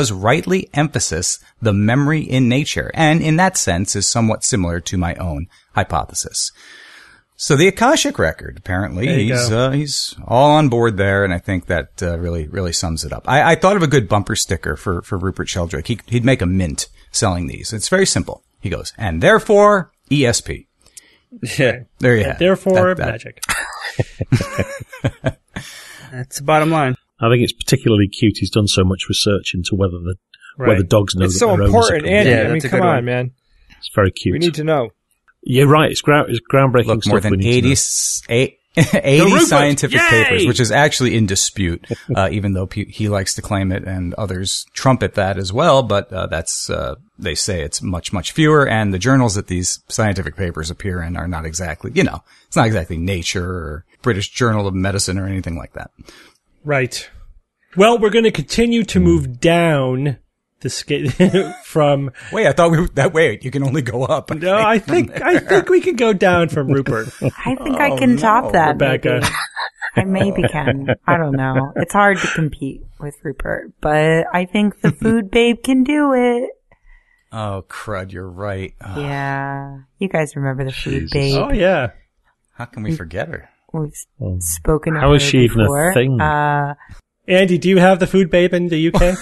Speaker 5: the memory in nature, and in that sense is somewhat similar to my own hypothesis. So the Akashic record, apparently, he's all on board there, and I think that really sums it up. I thought of a good bumper sticker for Rupert Sheldrake. He'd make a mint selling these. It's very simple. He goes, and therefore, ESP.
Speaker 7: Yeah.
Speaker 5: There you have it.
Speaker 2: Therefore, magic.
Speaker 7: That's the bottom line.
Speaker 6: I think it's particularly cute. He's done so much research into whether dogs know
Speaker 3: It's
Speaker 6: that
Speaker 3: so
Speaker 6: their
Speaker 3: important,
Speaker 6: owners are
Speaker 3: Andy.
Speaker 7: Yeah,
Speaker 3: I mean,
Speaker 7: that's a
Speaker 3: come
Speaker 7: good
Speaker 3: on,
Speaker 7: one.
Speaker 3: man.
Speaker 6: It's very cute.
Speaker 3: We need to know.
Speaker 6: You're right. It's groundbreaking
Speaker 5: Look,
Speaker 6: stuff.
Speaker 5: more than
Speaker 6: we need to
Speaker 5: 80
Speaker 7: Rupert!
Speaker 5: scientific
Speaker 7: Yay!
Speaker 5: papers, which is actually in dispute, even though he likes to claim it and others trumpet that as well. But that's they say it's much, much fewer, and the journals that these scientific papers appear in are not exactly, it's not exactly Nature or British Journal of Medicine or anything like that.
Speaker 2: Right. Well, we're going to continue to move down the scale from.
Speaker 5: Wait, I thought you can only go up.
Speaker 2: No, I think we can go down from Rupert.
Speaker 4: I think I can top that.
Speaker 2: Rebecca.
Speaker 4: Maybe. I maybe can. I don't know. It's hard to compete with Rupert, but I think the food babe can do it.
Speaker 5: Oh, crud, you're right.
Speaker 4: Yeah. You guys remember the food
Speaker 6: Jesus.
Speaker 4: babe.
Speaker 2: Oh yeah.
Speaker 5: How can we forget her?
Speaker 4: We've spoken of
Speaker 6: How
Speaker 4: her
Speaker 6: is she even a
Speaker 4: before.
Speaker 6: thing?
Speaker 2: Andy, do you have the food babe in the UK?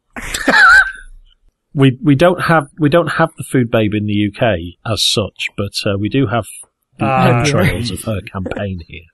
Speaker 6: We don't have the food babe in the UK as such, but we do have the entrails of her campaign here.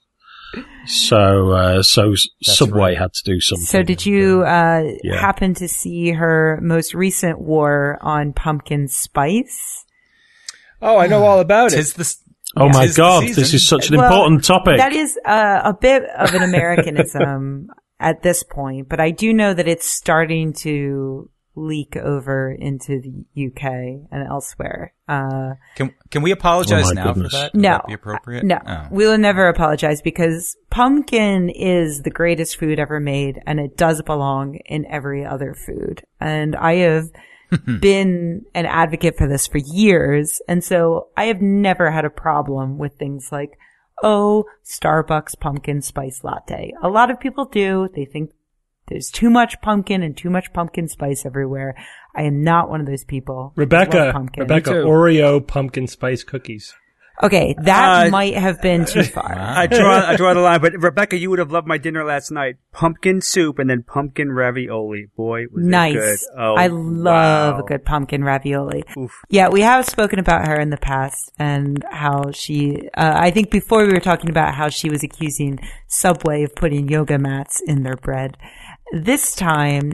Speaker 6: So Subway had to do something.
Speaker 4: So did you happen to see her most recent war on pumpkin spice?
Speaker 3: Oh, I know all about it.
Speaker 6: Oh my
Speaker 5: Tis the
Speaker 6: God,
Speaker 5: season.
Speaker 6: this is such an
Speaker 4: Well,
Speaker 6: important topic.
Speaker 4: That is a bit of an Americanism at this point, but I do know that it's starting to leak over into the UK and elsewhere.
Speaker 5: Can we apologize
Speaker 6: Oh my
Speaker 5: now
Speaker 6: goodness.
Speaker 5: for that? Would
Speaker 4: No,
Speaker 5: that be appropriate?
Speaker 4: no,
Speaker 5: Oh.
Speaker 4: we will never apologize because pumpkin is the greatest food ever made, and it does belong in every other food. And I have been an advocate for this for years, and so I have never had a problem with things like, Starbucks pumpkin spice latte. A lot of people do. They think there's too much pumpkin and too much pumpkin spice everywhere. I am not one of those people. I love
Speaker 2: Rebecca,
Speaker 4: pumpkin.
Speaker 3: Me too.
Speaker 2: Oreo pumpkin spice cookies.
Speaker 4: Okay, that might have been too far.
Speaker 7: I draw the line, but Rebecca, you would have loved my dinner last night. Pumpkin soup and then pumpkin ravioli. Boy, was
Speaker 4: Nice.
Speaker 7: it good. Oh,
Speaker 4: I love
Speaker 7: wow.
Speaker 4: a good pumpkin ravioli.
Speaker 7: Oof.
Speaker 4: Yeah, we have spoken about her in the past and how she, I think before we were talking about how she was accusing Subway of putting yoga mats in their bread. This time,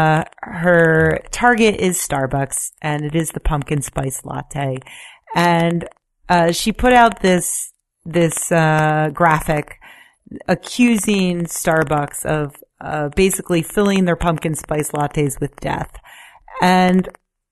Speaker 4: her target is Starbucks and it is the pumpkin spice latte. And, she put out this graphic accusing Starbucks of, basically filling their pumpkin spice lattes with death. And,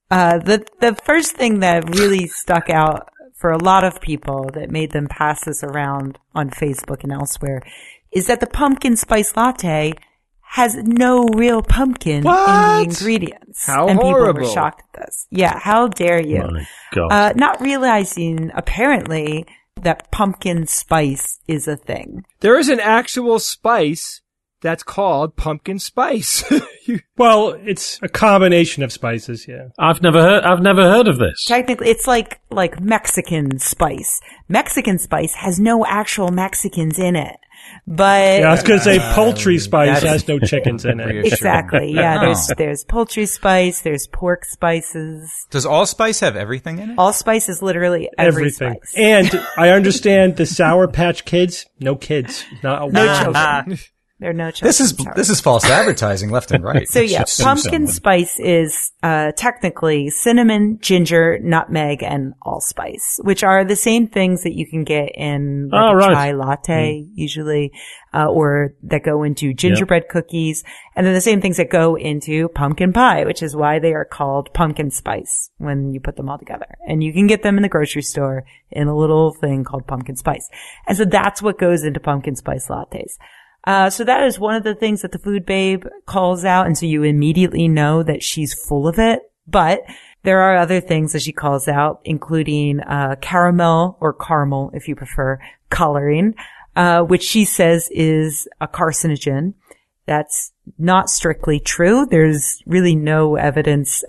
Speaker 4: the first thing that really stuck out for a lot of people that made them pass this around on Facebook and elsewhere is that the pumpkin spice latte has no real pumpkin in the ingredients.
Speaker 3: How
Speaker 4: and people
Speaker 3: horrible.
Speaker 4: were shocked at this. Yeah, how dare you?
Speaker 6: My God.
Speaker 4: Not realizing, apparently, that pumpkin spice is a thing.
Speaker 3: There is an actual spice that's called pumpkin spice.
Speaker 2: Well, it's a combination of spices, yeah.
Speaker 6: I've never heard of this.
Speaker 4: Technically, it's like Mexican spice. Mexican spice has no actual Mexicans in it. But
Speaker 2: Yeah, I was going to say poultry spice
Speaker 5: that's-
Speaker 2: has no chickens in it.
Speaker 5: Reassuring.
Speaker 4: exactly. Yeah,
Speaker 5: Oh.
Speaker 4: there's poultry spice, there's pork spices.
Speaker 5: Does allspice have everything in it?
Speaker 4: Allspice is literally every
Speaker 2: Everything.
Speaker 4: spice.
Speaker 2: And I understand the Sour Patch Kids, no kids. Not
Speaker 4: No
Speaker 2: one.
Speaker 4: children. There are no children.
Speaker 5: This is false advertising left and right.
Speaker 4: So yeah,
Speaker 5: Should sue
Speaker 4: pumpkin
Speaker 5: someone.
Speaker 4: spice is technically cinnamon, ginger, nutmeg, and allspice, which are the same things that you can get in like a
Speaker 6: right.
Speaker 4: chai latte usually, or that go into gingerbread cookies, and then the same things that go into pumpkin pie, which is why they are called pumpkin spice when you put them all together. And you can get them in the grocery store in a little thing called pumpkin spice. And so that's what goes into pumpkin spice lattes. So that is one of the things that the food babe calls out. And so you immediately know that she's full of it. But there are other things that she calls out, including, caramel or caramel, if you prefer, coloring, which she says is a carcinogen. That's not strictly true. There's really no evidence,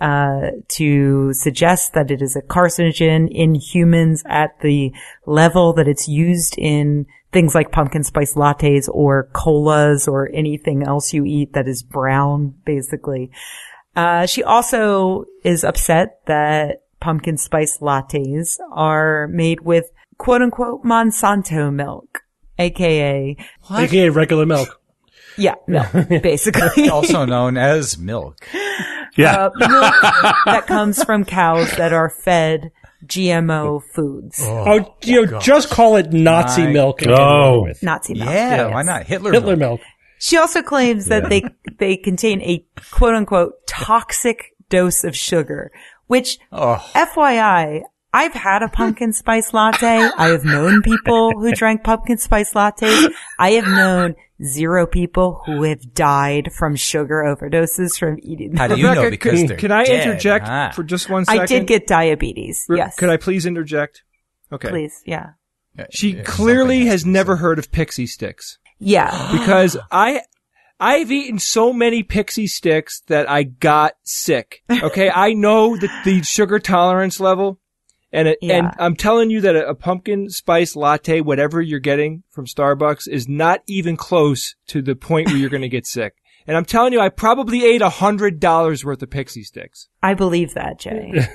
Speaker 4: to suggest that it is a carcinogen in humans at the level that it's used in things like pumpkin spice lattes or colas or anything else you eat that is brown, basically. She also is upset that pumpkin spice lattes are made with quote unquote Monsanto milk, aka
Speaker 2: AKA regular milk.
Speaker 4: Yeah, milk, basically.
Speaker 5: Also known as milk.
Speaker 6: Yeah.
Speaker 4: Milk that comes from cows that are fed GMO foods.
Speaker 2: Just call it Nazi
Speaker 5: My
Speaker 2: milk. and
Speaker 6: God.
Speaker 2: get it over with.
Speaker 4: Nazi milk.
Speaker 5: Yeah,
Speaker 4: Yes.
Speaker 5: why not? Hitler
Speaker 2: milk.
Speaker 4: She also claims that they contain a quote unquote toxic dose of sugar, which FYI, I've had a pumpkin spice latte. I have known people who drank pumpkin spice lattes. I have known 0 people who have died from sugar overdoses from eating them.
Speaker 5: How do you know?
Speaker 3: Rebecca,
Speaker 5: Because they're
Speaker 3: can I
Speaker 5: dead,
Speaker 3: interject
Speaker 5: huh?
Speaker 3: for just 1 second?
Speaker 4: I did get diabetes. Yes.
Speaker 3: Could I please interject? Okay.
Speaker 4: Please. Yeah.
Speaker 3: She
Speaker 5: Yeah,
Speaker 3: clearly
Speaker 5: something
Speaker 3: has
Speaker 5: to be
Speaker 3: never
Speaker 5: said.
Speaker 3: heard of pixie sticks
Speaker 4: Yeah.
Speaker 3: because I've eaten so many pixie sticks that I got sick. Okay. I know the sugar tolerance level and I'm telling you that a pumpkin spice latte, whatever you're getting from Starbucks, is not even close to the point where you're going to get sick. And I'm telling you, I probably ate $100 worth of pixie sticks.
Speaker 4: I believe that, Jay.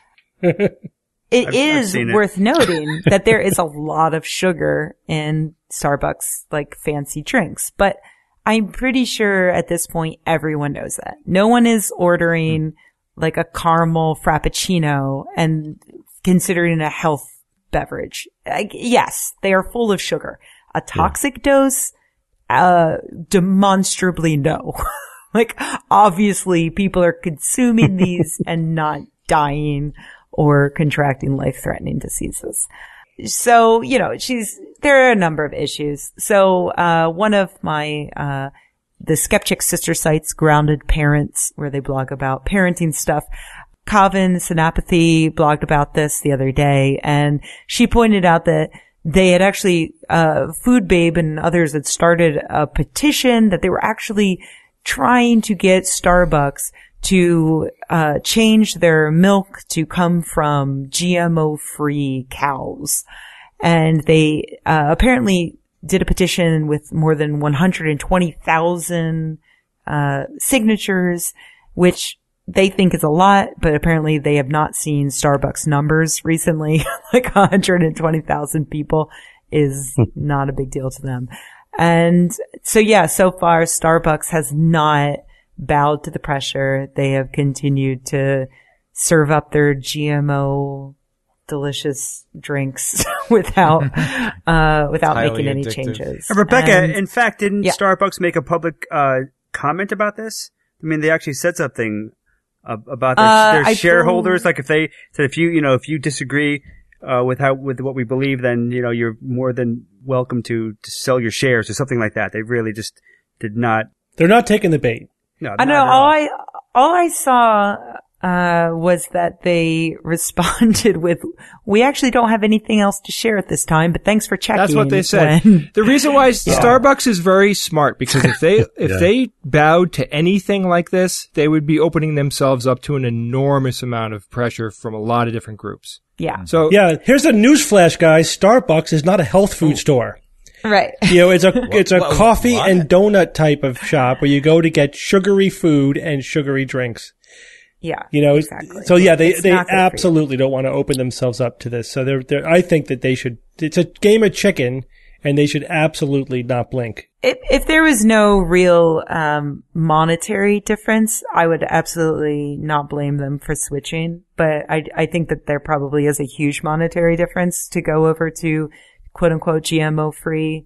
Speaker 4: It
Speaker 7: I've
Speaker 4: is
Speaker 7: seen it.
Speaker 4: worth noting that there is a lot of sugar in Starbucks, like fancy drinks, but I'm pretty sure at this point everyone knows that. No one is ordering like a caramel frappuccino and considering it a health beverage. Yes, they are full of sugar. A toxic dose, demonstrably no. Like obviously people are consuming these and not dying or contracting life-threatening diseases. So, there are a number of issues. So, one of my, the Skeptic sister sites, Grounded Parents, where they blog about parenting stuff, Kavin Senapathy blogged about this the other day, and she pointed out that they had actually, Food Babe and others had started a petition that they were actually trying to get Starbucks to change their milk to come from GMO-free cows. And they apparently did a petition with more than 120,000 signatures, which they think is a lot, but apparently they have not seen Starbucks numbers recently. Like 120,000 people is not a big deal to them. And so so far Starbucks has not bowed to the pressure. They have continued to serve up their GMO delicious drinks without making any
Speaker 5: addictive.
Speaker 4: changes.
Speaker 7: Rebecca,
Speaker 4: And-
Speaker 7: in fact, didn't
Speaker 4: Yeah.
Speaker 7: Starbucks make a public comment about this? I mean, they actually said something about their
Speaker 4: I
Speaker 7: shareholders. Like if they said, if you disagree with what we believe, then you're more than welcome to sell your shares or something like that. They really just did not.
Speaker 2: They're not taking the bait.
Speaker 7: No,
Speaker 4: I know.
Speaker 7: not at all.
Speaker 4: All I saw was that they responded with, "We actually don't have anything else to share at this time, but thanks for checking."
Speaker 3: That's what they said.
Speaker 4: when-
Speaker 3: The reason why Starbucks is very smart, because if they bowed to anything like this, they would be opening themselves up to an enormous amount of pressure from a lot of different groups.
Speaker 4: Yeah.
Speaker 3: So
Speaker 2: Yeah, here's a newsflash, guys. Starbucks is not a health food store.
Speaker 4: Right.
Speaker 2: It's a
Speaker 5: What?
Speaker 2: coffee
Speaker 5: What?
Speaker 2: and donut type of shop where you go to get sugary food and sugary drinks.
Speaker 4: Yeah.
Speaker 2: Exactly. So yeah, they
Speaker 4: It's not good for you.
Speaker 2: absolutely don't want to open themselves up to this. So I think that they should, it's a game of chicken and they should absolutely not blink.
Speaker 4: If there was no real monetary difference, I would absolutely not blame them for switching. But I think that there probably is a huge monetary difference to go over to quote unquote GMO free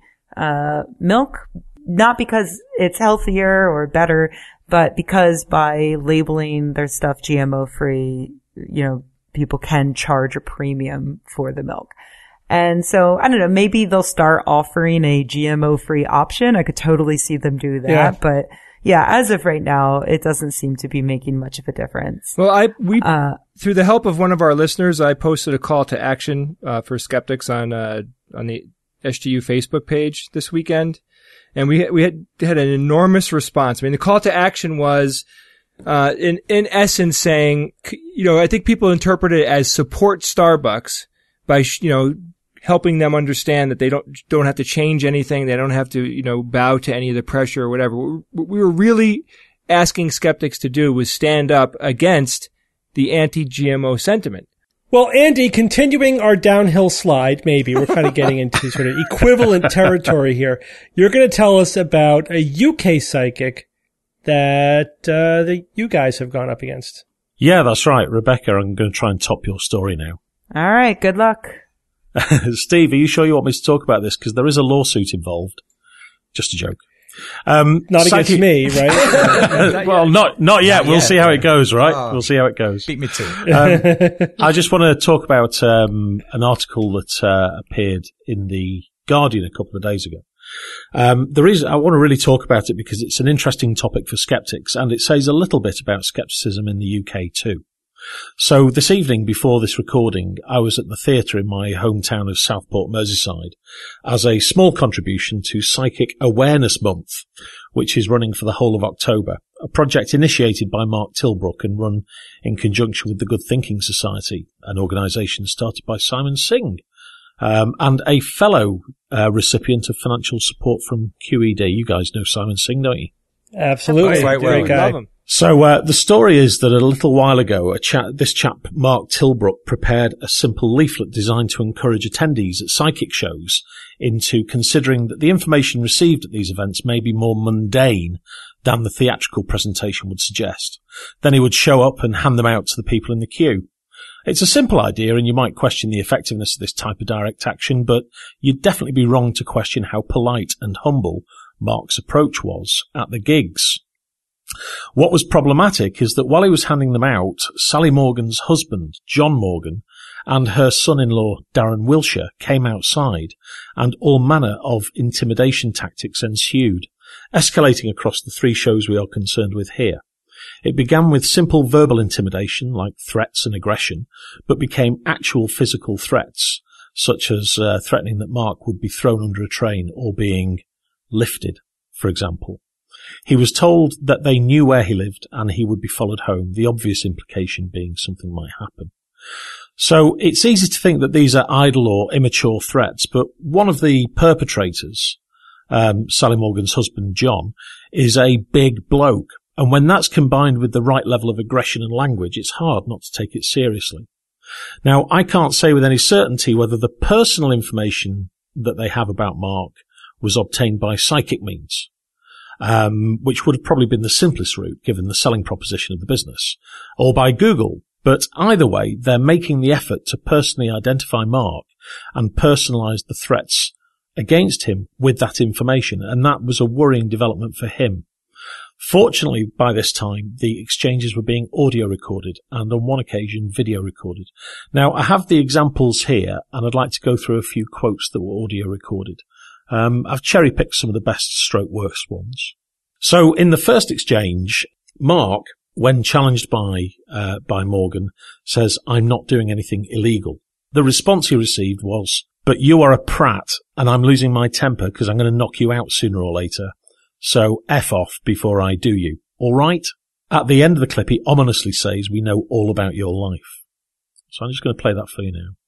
Speaker 4: milk. Not because it's healthier or better, but because by labeling their stuff GMO free, people can charge a premium for the milk. And so, I don't know, maybe they'll start offering a GMO-free option. I could totally see them do that.
Speaker 2: Yeah.
Speaker 4: But yeah, as of right now, it doesn't seem to be making much of a difference.
Speaker 3: Well, through the help of one of our listeners, I posted a call to action for skeptics on the SGU Facebook page this weekend, and we had an enormous response. I mean, the call to action was in essence saying, I think people interpret it as support Starbucks by helping them understand that they don't have to change anything, they don't have to bow to any of the pressure or whatever. What we were really asking skeptics to do was stand up against the anti-GMO sentiment.
Speaker 2: Well, Andy, continuing our downhill slide, maybe we're kind of getting into sort of equivalent territory here. You're going to tell us about a UK psychic that you guys have gone up against.
Speaker 6: Yeah, that's right. Rebecca, I'm going to try and top your story now.
Speaker 4: All right, good luck.
Speaker 6: Steve, are you sure you want me to talk about this? Because there is a lawsuit involved. Just a joke.
Speaker 2: Not against me, right?
Speaker 6: Well, not yet. We'll see how it goes, right? We'll see how it goes.
Speaker 5: Beat me to it.
Speaker 6: I just want to talk about an article that appeared in the Guardian a couple of days ago. The reason I want to really talk about it because it's an interesting topic for skeptics, and it says a little bit about skepticism in the UK too. So this evening, before this recording, I was at the theatre in my hometown of Southport, Merseyside, as a small contribution to Psychic Awareness Month, which is running for the whole of October, a project initiated by Mark Tilbrook and run in conjunction with the Good Thinking Society, an organisation started by Simon Singh, and a fellow recipient of financial support from QED. You guys know Simon Singh, don't you?
Speaker 2: Absolutely.
Speaker 5: Quite well.
Speaker 2: Great guy.
Speaker 3: Love him.
Speaker 6: So the story is that a little while ago, this chap, Mark Tilbrook, prepared a simple leaflet designed to encourage attendees at psychic shows into considering that the information received at these events may be more mundane than the theatrical presentation would suggest. Then he would show up and hand them out to the people in the queue. It's a simple idea, and you might question the effectiveness of this type of direct action, but you'd definitely be wrong to question how polite and humble Mark's approach was at the gigs. What was problematic is that while he was handing them out, Sally Morgan's husband, John Morgan, and her son-in-law, Darren Wilshire, came outside, and all manner of intimidation tactics ensued, escalating across the three shows we are concerned with here. It began with simple verbal intimidation, like threats and aggression, but became actual physical threats, such as threatening that Mark would be thrown under a train or being lifted, for example. He was told that they knew where he lived and he would be followed home, the obvious implication being something might happen. So it's easy to think that these are idle or immature threats, but one of the perpetrators, Sally Morgan's husband, John, is a big bloke. And when that's combined with the right level of aggression and language, it's hard not to take it seriously. Now, I can't say with any certainty whether the personal information that they have about Mark was obtained by psychic means, which would have probably been the simplest route given the selling proposition of the business, or by Google. But either way, they're making the effort to personally identify Mark and personalize the threats against him with that information, and that was a worrying development for him. Fortunately, by this time, the exchanges were being audio recorded and on one occasion video recorded. Now, I have the examples here, and I'd like to go through a few quotes that were audio recorded. I've cherry-picked some of the best stroke worst ones. So in the first exchange, Mark, when challenged by Morgan, says, "I'm not doing anything illegal." The response he received was, "But you are a prat and I'm losing my temper because I'm going to knock you out sooner or later. So F off before I do you. All right?" At the end of the clip, he ominously says, "We know all about your life." So I'm just going to play that for you now.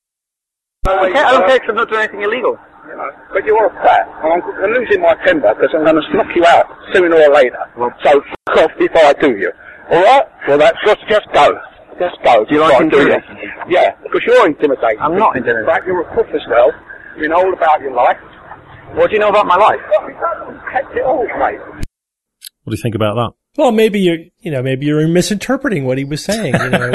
Speaker 8: I don't care because I'm not doing anything illegal. You know, but you're a prat, and I'm losing my temper because I'm going to knock you out sooner or later. So f*** off before I do you. All right? Well, that's just go. Just go. Do you like intimidating? Yeah, because you're intimidating. I'm not intimidating. In fact, you're a crook as well. You know all about your life. What do you know about my life? Kept it all, mate.
Speaker 6: What do you think about that?
Speaker 2: Well, maybe you're misinterpreting what he was saying.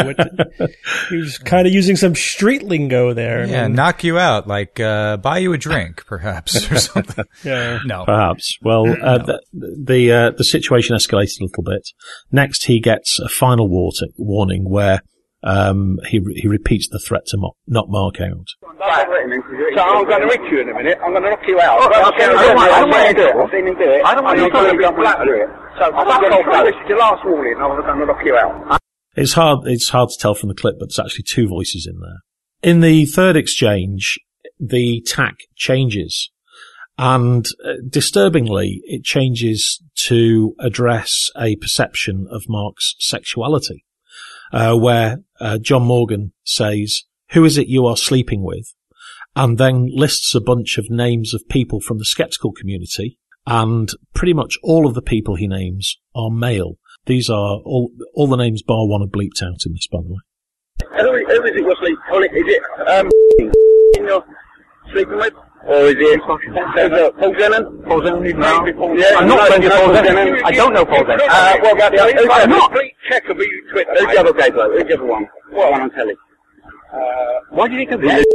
Speaker 2: He was kind of using some street lingo there.
Speaker 5: Yeah, knock you out, like buy you a drink, perhaps, or something.
Speaker 2: Yeah.
Speaker 5: No.
Speaker 6: Perhaps. Well, the situation escalated a little bit. Next, he gets a final warning where he repeats the threat to not Mark out.
Speaker 8: So I'm going to hit you in a minute. I'm going to knock you out. I don't want to do it. I've seen him do it. I don't want to do it. So this is your last warning. I'm going to knock you out.
Speaker 6: It's hard to tell from the clip, but there's actually two voices in there. In the third exchange, the tack changes. And disturbingly, it changes to address a perception of Mark's sexuality, where John Morgan says, "Who is it you are sleeping with?" and then lists a bunch of names of people from the skeptical community, and pretty much all of the people he names are male. These are all the names bar one are bleeped out in this, by the way.
Speaker 8: Who is it you're sleeping? Is it you're sleeping with? Or is it Paul Zennon? Paul Zennon? No. Yeah, I'm not friends with Paul Zennon. I don't know Paul Zennon. What about the other? I'm not. Complete check of your Twitter. Who's the other gay bloke? Who's the other one? What one on telly? Why do you think of gay?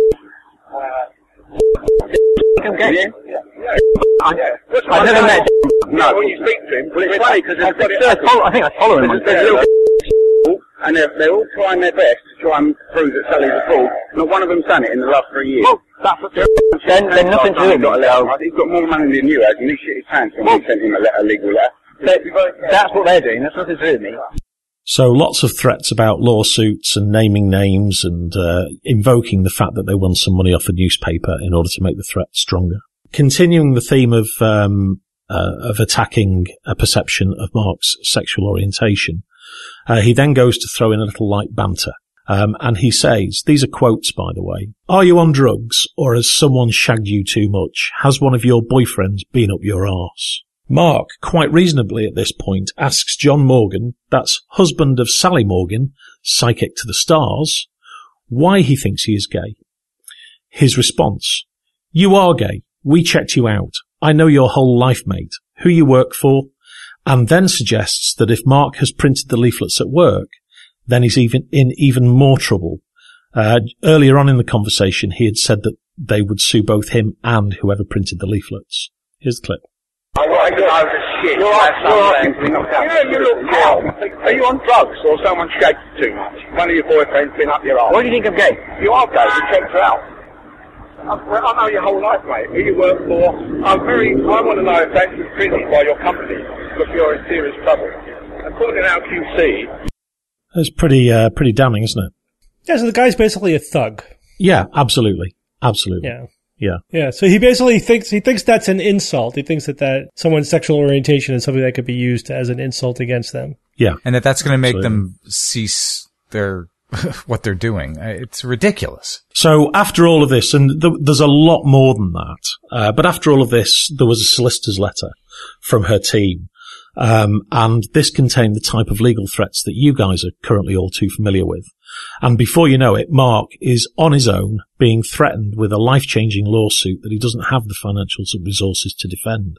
Speaker 8: I'm gay? I've never met him. No. When you speak to him, well, it's funny because I think I follow him on Twitter. And they're all trying their best to try and prove that Sally's a fraud. Not one of them's done it in the last 3 years. Well, that's what then nothing to do with it. He's got more money than you has, and he shit his pants when we sent him a legal letter. That's what they're doing. That's nothing to do with me.
Speaker 6: So lots of threats about lawsuits and naming names and invoking the fact that they won some money off a newspaper in order to make the threat stronger. Continuing the theme of attacking a perception of Mark's sexual orientation, he then goes to throw in a little light banter. And he says, these are quotes, by the way, "Are you on drugs, or has someone shagged you too much? Has one of your boyfriends been up your arse?" Mark, quite reasonably at this point, asks John Morgan, that's husband of Sally Morgan, psychic to the stars, why he thinks he is gay. His response, "You are gay. We checked you out. I know your whole life, mate. Who you work for?" And then suggests that if Mark has printed the leaflets at work, then he's in even more trouble. Earlier on in the conversation, he had said that they would sue both him and whoever printed the leaflets. Here's the clip.
Speaker 8: You look cow. Are you on drugs or someone shagged you too much? One of your boyfriends been up your arse. Why do you think I'm gay? You are gay. We checked her out. I know your whole life, mate. Who you work for. I want to know if that's printed by your company, because you're in serious trouble. According to our QC...
Speaker 6: That's pretty damning, isn't it?
Speaker 2: Yeah, so the guy's basically a thug.
Speaker 6: Yeah, absolutely. Absolutely. Yeah.
Speaker 2: So he basically thinks that's an insult. He thinks that someone's sexual orientation is something that could be used as an insult against them.
Speaker 6: Yeah.
Speaker 5: And that's going to make them cease what they're doing. It's ridiculous.
Speaker 6: So after all of this, and there's a lot more than that, but after all of this, there was a solicitor's letter from her team. And this contained the type of legal threats that you guys are currently all too familiar with. And before you know it, Mark is on his own being threatened with a life-changing lawsuit that he doesn't have the financial resources to defend.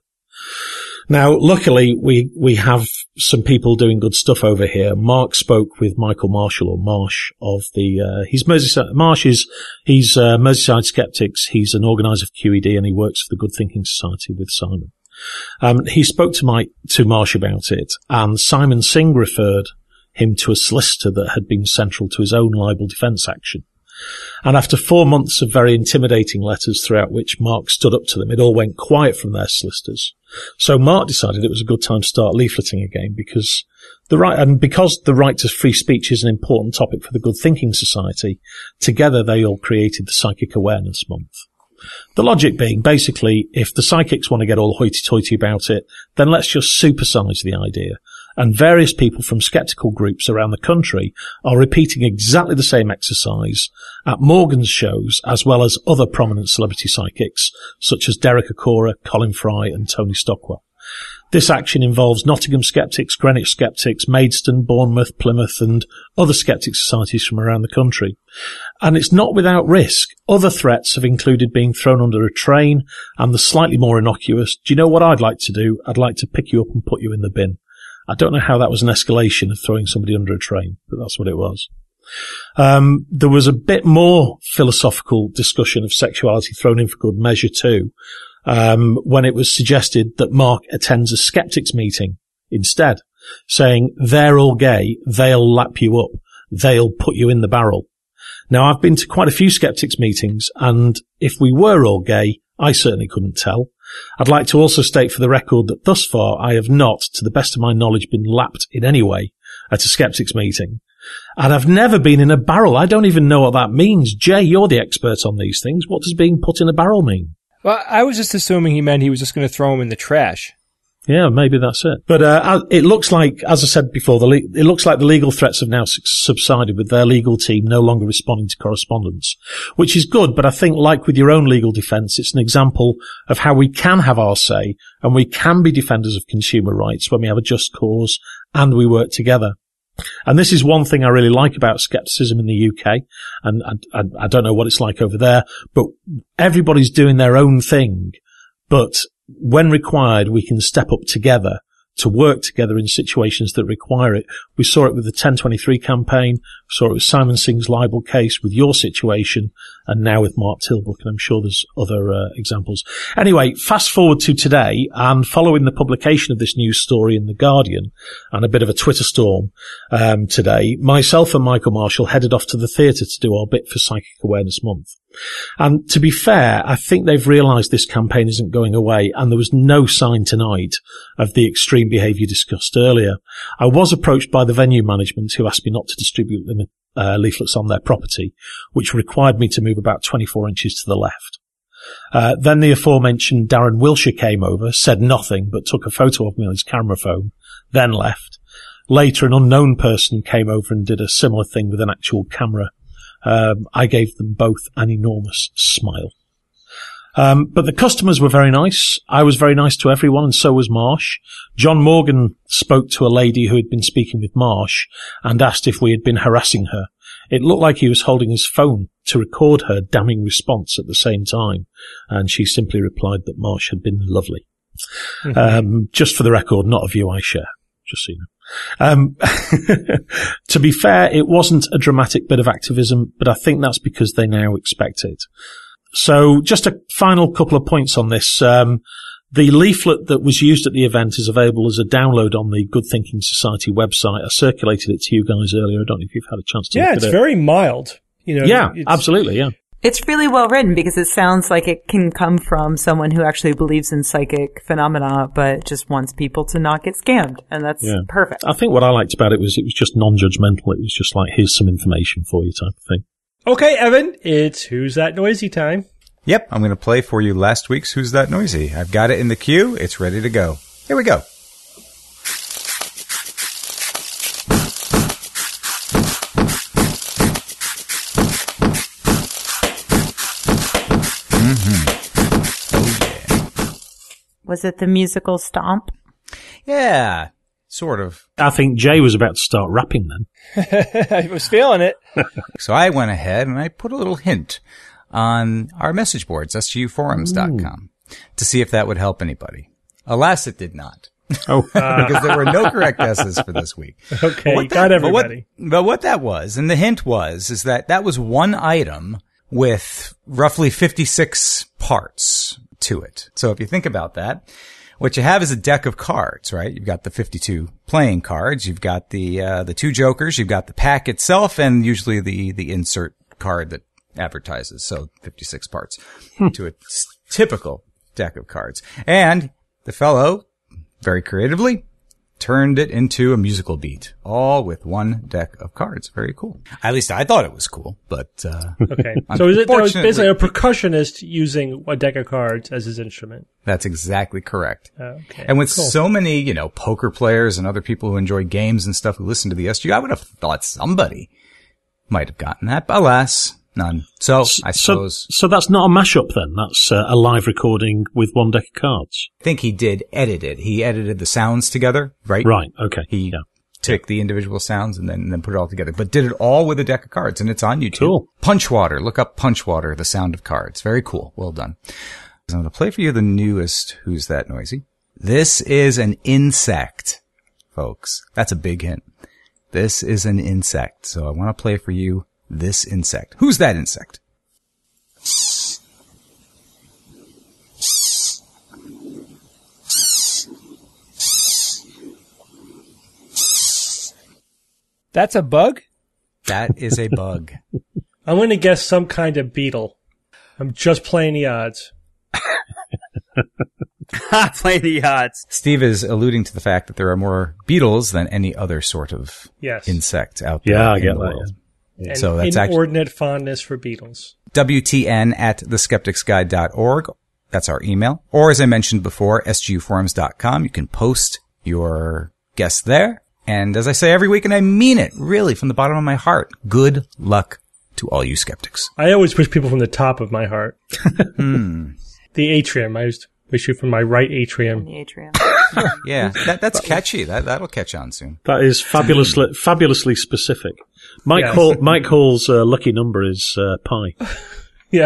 Speaker 6: Now, luckily, we have some people doing good stuff over here. Mark spoke with Michael Marshall, or Marsh, of he's Merseyside. He's Merseyside Skeptics. He's an organizer of QED, and he works for the Good Thinking Society with Simon. He spoke to Marsh about it, and Simon Singh referred him to a solicitor that had been central to his own libel defence action. And after 4 months of very intimidating letters throughout which Mark stood up to them, it all went quiet from their solicitors. So Mark decided it was a good time to start leafleting again, because the right to free speech is an important topic for the Good Thinking Society. Together they all created the Psychic Awareness Month. The logic being, basically, if the psychics want to get all hoity-toity about it, then let's just supersize the idea. And various people from skeptical groups around the country are repeating exactly the same exercise at Morgan's shows, as well as other prominent celebrity psychics, such as Derek Acora, Colin Fry, and Tony Stockwell. This action involves Nottingham Skeptics, Greenwich Skeptics, Maidstone, Bournemouth, Plymouth, and other skeptic societies from around the country. And it's not without risk. Other threats have included being thrown under a train, and the slightly more innocuous, do you know what I'd like to do? I'd like to pick you up and put you in the bin. I don't know how that was an escalation of throwing somebody under a train, but that's what it was. There was a bit more philosophical discussion of sexuality thrown in for good measure too, when it was suggested that Mark attends a skeptics meeting instead, saying they're all gay, they'll lap you up, they'll put you in the barrel. Now, I've been to quite a few skeptics meetings, and if we were all gay, I certainly couldn't tell. I'd like to also state for the record that thus far I have not, to the best of my knowledge, been lapped in any way at a skeptics meeting. And I've never been in a barrel. I don't even know what that means. Jay, you're the expert on these things. What does being put in a barrel mean?
Speaker 3: Well, I was just assuming he meant he was just going to throw him in the trash.
Speaker 6: Yeah, maybe that's it. But it looks like, as I said before, it looks like the legal threats have now subsided, with their legal team no longer responding to correspondence, which is good. But I think, like with your own legal defence, it's an example of how we can have our say and we can be defenders of consumer rights when we have a just cause and we work together. And this is one thing I really like about skepticism in the UK. And I don't know what it's like over there, but everybody's doing their own thing. But when required, we can step up together to work together in situations that require it. We saw it with the 1023 campaign. We saw it with Simon Singh's libel case, with your situation, and now with Mark Tilbrook, and I'm sure there's other examples. Anyway, fast forward to today, and following the publication of this news story in The Guardian, and a bit of a Twitter storm today, myself and Michael Marshall headed off to the theatre to do our bit for Psychic Awareness Month. And to be fair, I think they've realised this campaign isn't going away, and there was no sign tonight of the extreme behaviour discussed earlier. I was approached by the venue management, who asked me not to distribute leaflets on their property, which required me to move about 24 inches to the left. Then the aforementioned Darren Wilshire came over, said nothing, but took a photo of me on his camera phone, then left. Later, an unknown person came over and did a similar thing with an actual camera. I gave them both an enormous smile. But the customers were very nice. I was very nice to everyone, and so was Marsh. John Morgan spoke to a lady who had been speaking with Marsh and asked if we had been harassing her. It looked like he was holding his phone to record her damning response at the same time, and she simply replied that Marsh had been lovely. Just for the record, not a view I share, just so you know. To be fair, it wasn't a dramatic bit of activism, but I think that's because they now expect it. So just a final couple of points on this. The leaflet that was used at the event is available as a download on the Good Thinking Society website. I circulated it to you guys earlier. I don't know if you've had a chance to look at it.
Speaker 2: Yeah, it's very mild.
Speaker 6: Yeah, absolutely, yeah.
Speaker 4: It's really well written because it sounds like it can come from someone who actually believes in psychic phenomena, but just wants people to not get scammed. And that's perfect.
Speaker 6: I think what I liked about it was just non-judgmental. It was just like, here's some information for you type of thing.
Speaker 2: Okay, Evan, it's Who's That Noisy time.
Speaker 5: Yep, I'm going to play for you last week's Who's That Noisy. I've got it in the queue. It's ready to go. Here we go.
Speaker 4: Was it the musical Stomp?
Speaker 5: Yeah, sort of.
Speaker 6: I think Jay was about to start rapping then.
Speaker 2: I was feeling it.
Speaker 5: So I went ahead and I put a little hint on our message boards, sguforums.com, to see if that would help anybody. Alas, it did not.
Speaker 6: Oh,
Speaker 5: because there were no correct guesses for this week.
Speaker 2: Okay, you got everybody.
Speaker 5: But what that was, and the hint is that was one item with roughly 56 parts to it. So if you think about that, what you have is a deck of cards, right? You've got the 52 playing cards, you've got the two jokers, you've got the pack itself, and usually the insert card that advertises. So 56 parts to a typical deck of cards. And the fellow, very creatively, turned it into a musical beat, all with one deck of cards. Very cool. At least I thought it was cool, but,
Speaker 2: okay. So that was basically a percussionist using a deck of cards as his instrument.
Speaker 5: That's exactly correct.
Speaker 2: Okay.
Speaker 5: And with so many, poker players and other people who enjoy games and stuff who listen to the SG, I would have thought somebody might have gotten that, but alas, none. So I suppose.
Speaker 6: So that's not a mashup then. That's a live recording with one deck of cards.
Speaker 5: I think he did edit it. He edited the sounds together, right?
Speaker 6: Right. Okay.
Speaker 5: He took the individual sounds and then put it all together, but did it all with a deck of cards, and it's on YouTube.
Speaker 6: Cool.
Speaker 5: Punchwater. Look up Punchwater, the sound of cards. Very cool. Well done. I'm going to play for you the newest Who's That Noisy. This is an insect, folks. That's a big hint. This is an insect. So I want to play for you this insect. Who's that insect?
Speaker 2: That's a bug?
Speaker 5: That is a bug.
Speaker 2: I'm going to guess some kind of beetle. I'm just playing the odds.
Speaker 7: Play the odds.
Speaker 5: Steve is alluding to the fact that there are more beetles than any other sort of insect out there.
Speaker 6: Yeah, I
Speaker 5: in
Speaker 6: get
Speaker 5: the
Speaker 6: that.
Speaker 5: world.
Speaker 2: And
Speaker 5: so that's
Speaker 2: inordinate fondness for beetles.
Speaker 5: WTN@theskepticsguide.org. That's our email. Or as I mentioned before, sguforums.com. You can post your guess there. And as I say every week, and I mean it really from the bottom of my heart, good luck to all you skeptics.
Speaker 2: I always wish people from the top of my heart. The atrium. I used to wish you from my right atrium.
Speaker 4: The atrium.
Speaker 5: Yeah, that's catchy. That'll catch on soon.
Speaker 6: That is fabulously specific. Mike Hall's lucky number is pi.
Speaker 2: Yeah,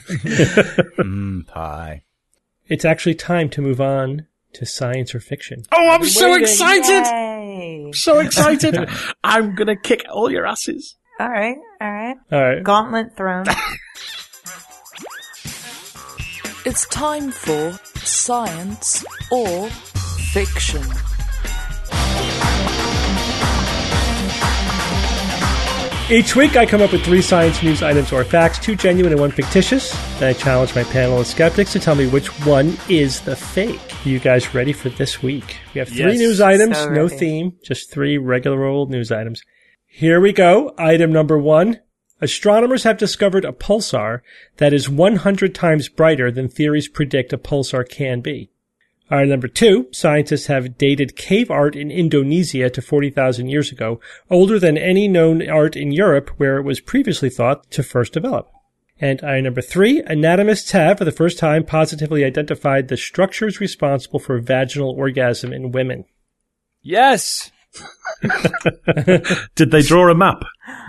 Speaker 5: Pi.
Speaker 2: it's actually time to move on to science or fiction.
Speaker 6: Oh, I'm so excited!
Speaker 4: Yay.
Speaker 6: So excited! I'm gonna kick all your asses.
Speaker 4: All right.
Speaker 2: All right.
Speaker 4: Gauntlet thrown.
Speaker 1: It's time for science or fiction.
Speaker 2: Each week I come up with 3 science news items or facts, 2 genuine and 1 fictitious. Then I challenge my panel of skeptics to tell me which one is the fake. You guys ready for this week? We have 3 news items,
Speaker 4: So
Speaker 2: no
Speaker 4: ready.
Speaker 2: theme, just 3 regular old news items. Here we go. Item number 1. Astronomers have discovered a pulsar that is 100 times brighter than theories predict a pulsar can be. Item number 2, scientists have dated cave art in Indonesia to 40,000 years ago, older than any known art in Europe where it was previously thought to first develop. And item number 3, anatomists have, for the first time, positively identified the structures responsible for vaginal orgasm in women.
Speaker 3: Yes.
Speaker 6: Did they draw a map?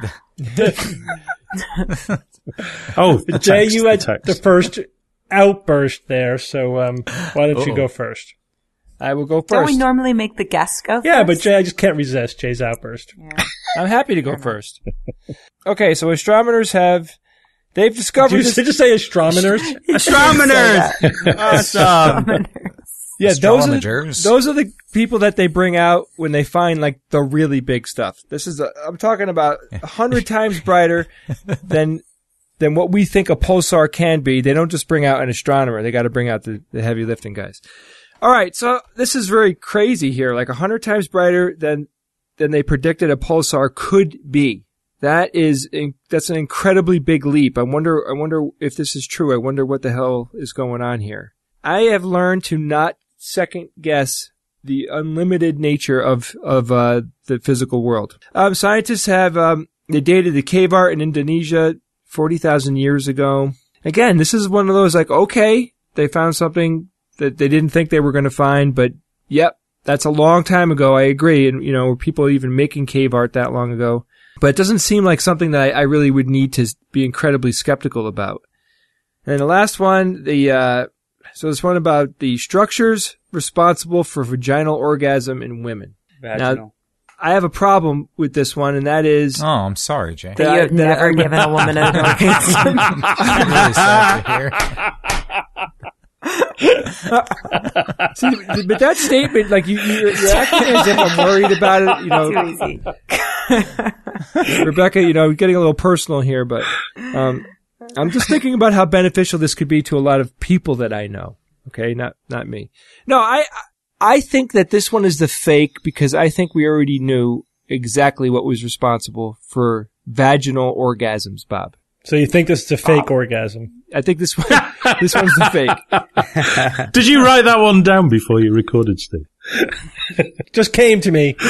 Speaker 6: Oh, the
Speaker 2: Jay,
Speaker 6: text,
Speaker 2: you had
Speaker 6: text.
Speaker 2: the first outburst there, so why don't you go first?
Speaker 3: I will go
Speaker 4: Don't
Speaker 3: first.
Speaker 4: we normally make the guests go
Speaker 2: Yeah, but
Speaker 4: first?
Speaker 2: Jay, I just can't resist Jay's outburst.
Speaker 3: I'm happy to go first. Okay, so astronomers they've
Speaker 2: Did
Speaker 3: discovered
Speaker 2: you
Speaker 3: this.
Speaker 2: just say astronomers?
Speaker 7: Astronomers! Awesome.
Speaker 3: Yeah,
Speaker 5: Astrologers.
Speaker 3: those are the people that they bring out when they find like the really big stuff. I'm talking about 100 times brighter than what we think a pulsar can be. They don't just bring out an astronomer. They got to bring out the heavy lifting guys. All right. So this is very crazy here. Like 100 times brighter than they predicted a pulsar could be. That's an incredibly big leap. I wonder if this is true. I wonder what the hell is going on here. I have learned to not second guess the unlimited nature of the physical world. Scientists have they dated the cave art in Indonesia 40,000 years ago. Again, this is one of those like, okay, they found something that they didn't think they were going to find, but yep, that's a long time ago. I agree, and were people even making cave art that long ago? But it doesn't seem like something that I really would need to be incredibly skeptical about. And the last one, so this one about the structures responsible for vaginal orgasm in women.
Speaker 7: Vaginal.
Speaker 3: Now, I have a problem with this one, and that is...
Speaker 5: Oh, I'm sorry, Jay.
Speaker 4: That you have never given a woman an orgasm.
Speaker 5: I'm really sad to hear.
Speaker 3: See, but that statement, like you're acting as if I'm worried about it.
Speaker 4: Too easy.
Speaker 3: Rebecca, getting a little personal here, but I'm just thinking about how beneficial this could be to a lot of people that I know. Okay, not me. No, I think that this one is the fake because I think we already knew exactly what was responsible for vaginal orgasms, Bob.
Speaker 2: So you think this is a fake orgasm?
Speaker 3: I think this one's the fake.
Speaker 6: Did you write that one down before you recorded, Steve?
Speaker 2: Just came to me.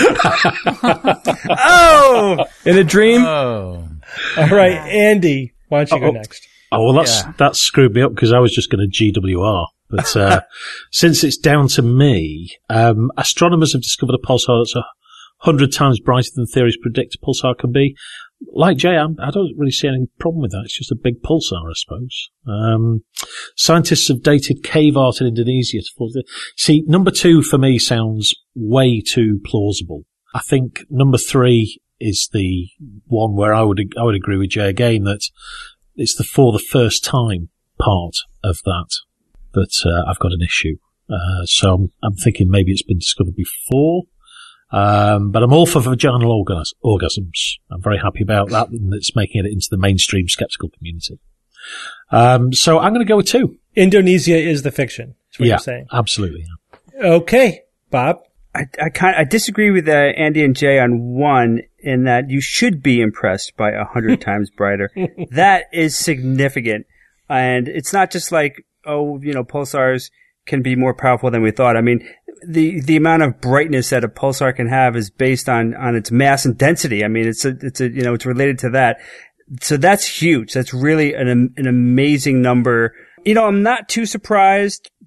Speaker 3: Oh! In a dream?
Speaker 5: Oh.
Speaker 2: All right, Andy, why don't you go next?
Speaker 6: Oh, well, that screwed me up because I was just going to GWR. But since it's down to me, astronomers have discovered a pulsar that's 100 times brighter than theories predict a pulsar can be. Like Jay, I don't really see any problem with that. It's just a big pulsar, I suppose. Scientists have dated cave art in Indonesia to 40. See, number 2 for me sounds way too plausible. I think number 3 is the one where I would agree with Jay again that it's for the first time part of that I've got an issue. So I'm thinking maybe it's been discovered before. But I'm all for vaginal orgasms. I'm very happy about that, and it's making it into the mainstream skeptical community. So I'm going to go with 2.
Speaker 2: Indonesia is the fiction. That's what you're saying.
Speaker 6: Absolutely.
Speaker 2: Okay, Bob.
Speaker 7: I disagree with Andy and Jay on 1 in that you should be impressed by 100 times brighter. That is significant. And it's not just like, pulsars can be more powerful than we thought. I mean, the amount of brightness that a pulsar can have is based on its mass and density. I mean, it's related to that. So that's huge. That's really an amazing number. I'm not too surprised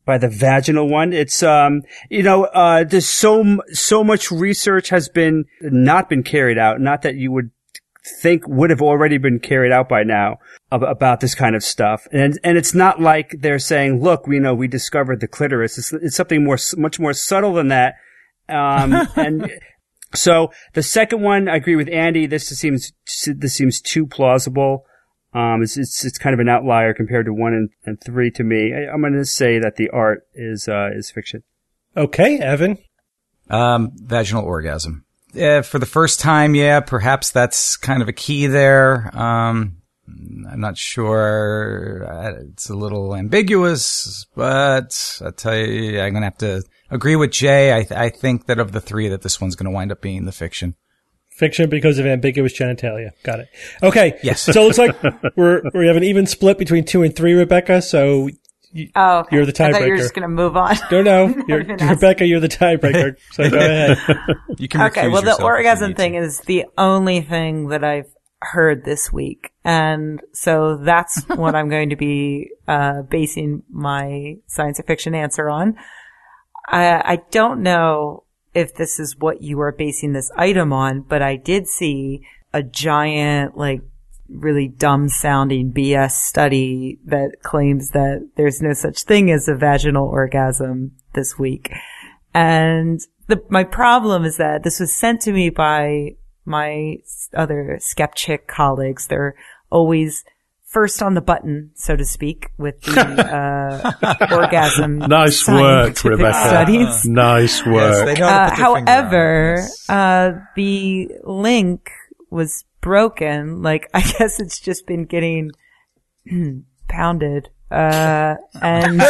Speaker 7: by the vaginal one. It's, there's so much research has not been carried out. Not that you would think would have already been carried out by now about this kind of stuff. And it's not like they're saying, look, we discovered the clitoris. It's something much more subtle than that. And so the second one, I agree with Andy. This seems too plausible. It's kind of an outlier compared to 1 and 3 to me. I'm going to say that the art is fiction.
Speaker 2: Okay, Evan.
Speaker 5: Vaginal orgasm. Yeah, for the first time, perhaps that's kind of a key there. I'm not sure. It's a little ambiguous, but I tell you, I'm going to have to agree with Jay. I think that of the 3, that this one's going to wind up being the fiction.
Speaker 2: Fiction because of ambiguous genitalia. Got it. Okay.
Speaker 5: Yes.
Speaker 2: So it looks like we have an even split between 2 and 3, Rebecca. So
Speaker 4: okay.
Speaker 2: You're the tiebreaker.
Speaker 4: I thought you were just going to move on.
Speaker 2: No. Rebecca, you're the tiebreaker. So go ahead.
Speaker 5: You can
Speaker 4: okay. Well, the orgasm thing is the only thing that I've heard this week. And so that's what I'm going to be basing my science fiction answer on. I don't know if this is what you are basing this item on, but I did see a giant, really dumb sounding BS study that claims that there's no such thing as a vaginal orgasm this week. And my problem is that this was sent to me by my other skeptic colleagues. They're always first on the button, so to speak, with the orgasm.
Speaker 6: Nice work, Rebecca.
Speaker 4: Studies.
Speaker 6: Nice work.
Speaker 5: Yes, they know how to put their finger
Speaker 4: however,
Speaker 5: on it.
Speaker 4: the link was broken. I guess it's just been getting pounded, and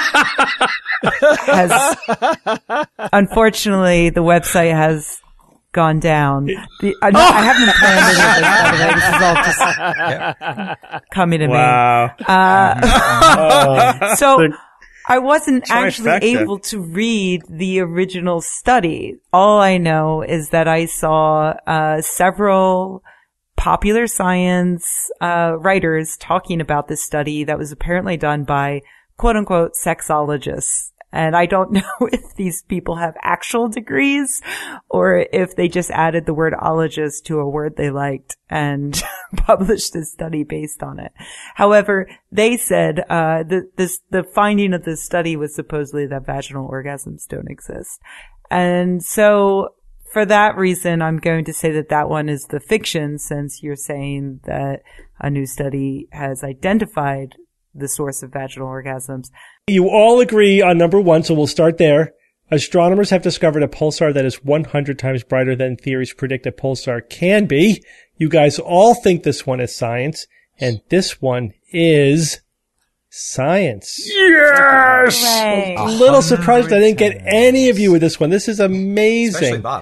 Speaker 4: unfortunately, the website has gone down. I haven't planned any of this, by the way. This is all just coming to me. So I wasn't actually able to read the original study. All I know is that I saw several popular science writers talking about this study that was apparently done by quote-unquote sexologists. And I don't know if these people have actual degrees or if they just added the word ologist to a word they liked and published a study based on it. However, they said the finding of this study was supposedly that vaginal orgasms don't exist. And so for that reason, I'm going to say that one is the fiction, since you're saying that a new study has identified the source of vaginal orgasms.
Speaker 2: You all agree on number 1, so we'll start there. Astronomers have discovered a pulsar that is 100 times brighter than theories predict a pulsar can be. You guys all think this one is science, and this one is science.
Speaker 6: Yes!
Speaker 2: A little surprised I didn't get any of you with this one. This is amazing.
Speaker 5: Especially Bob.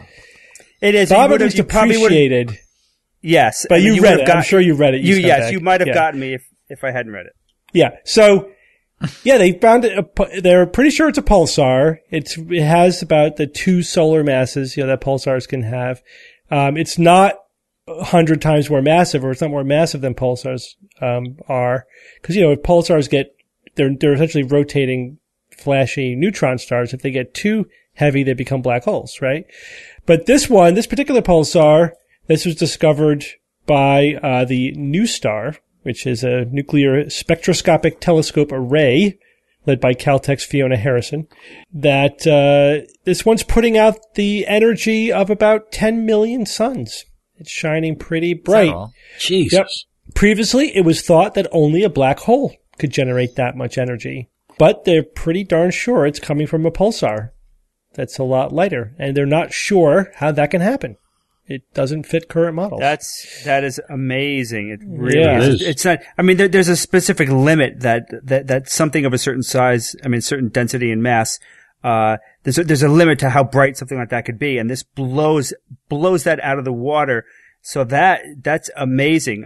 Speaker 7: It is.
Speaker 2: Bob at least appreciated.
Speaker 7: Yes.
Speaker 2: But you read it. I'm sure you read it.
Speaker 7: Yes, you might have gotten me if I hadn't read it.
Speaker 2: Yeah. So, they found it. They're pretty sure it's a pulsar. It has about the 2 solar masses, that pulsars can have. It's not 100 times more massive, or it's not more massive than pulsars, are. Cause, if pulsars they're essentially rotating flashy neutron stars. If they get too heavy, they become black holes, right? But this particular pulsar, this was discovered by, the NuSTAR, which is a nuclear spectroscopic telescope array led by Caltech's Fiona Harrison, that this one's putting out the energy of about 10 million suns. It's shining pretty bright.
Speaker 6: Jesus.
Speaker 2: Yep. Previously, it was thought that only a black hole could generate that much energy, but they're pretty darn sure it's coming from a pulsar that's a lot lighter, and they're not sure how that can happen. It doesn't fit current models. That
Speaker 7: is amazing. It really is. It's not, there's a specific limit that something of a certain size, certain density and mass, there's a limit to how bright something like that could be. And this blows that out of the water. So that's amazing.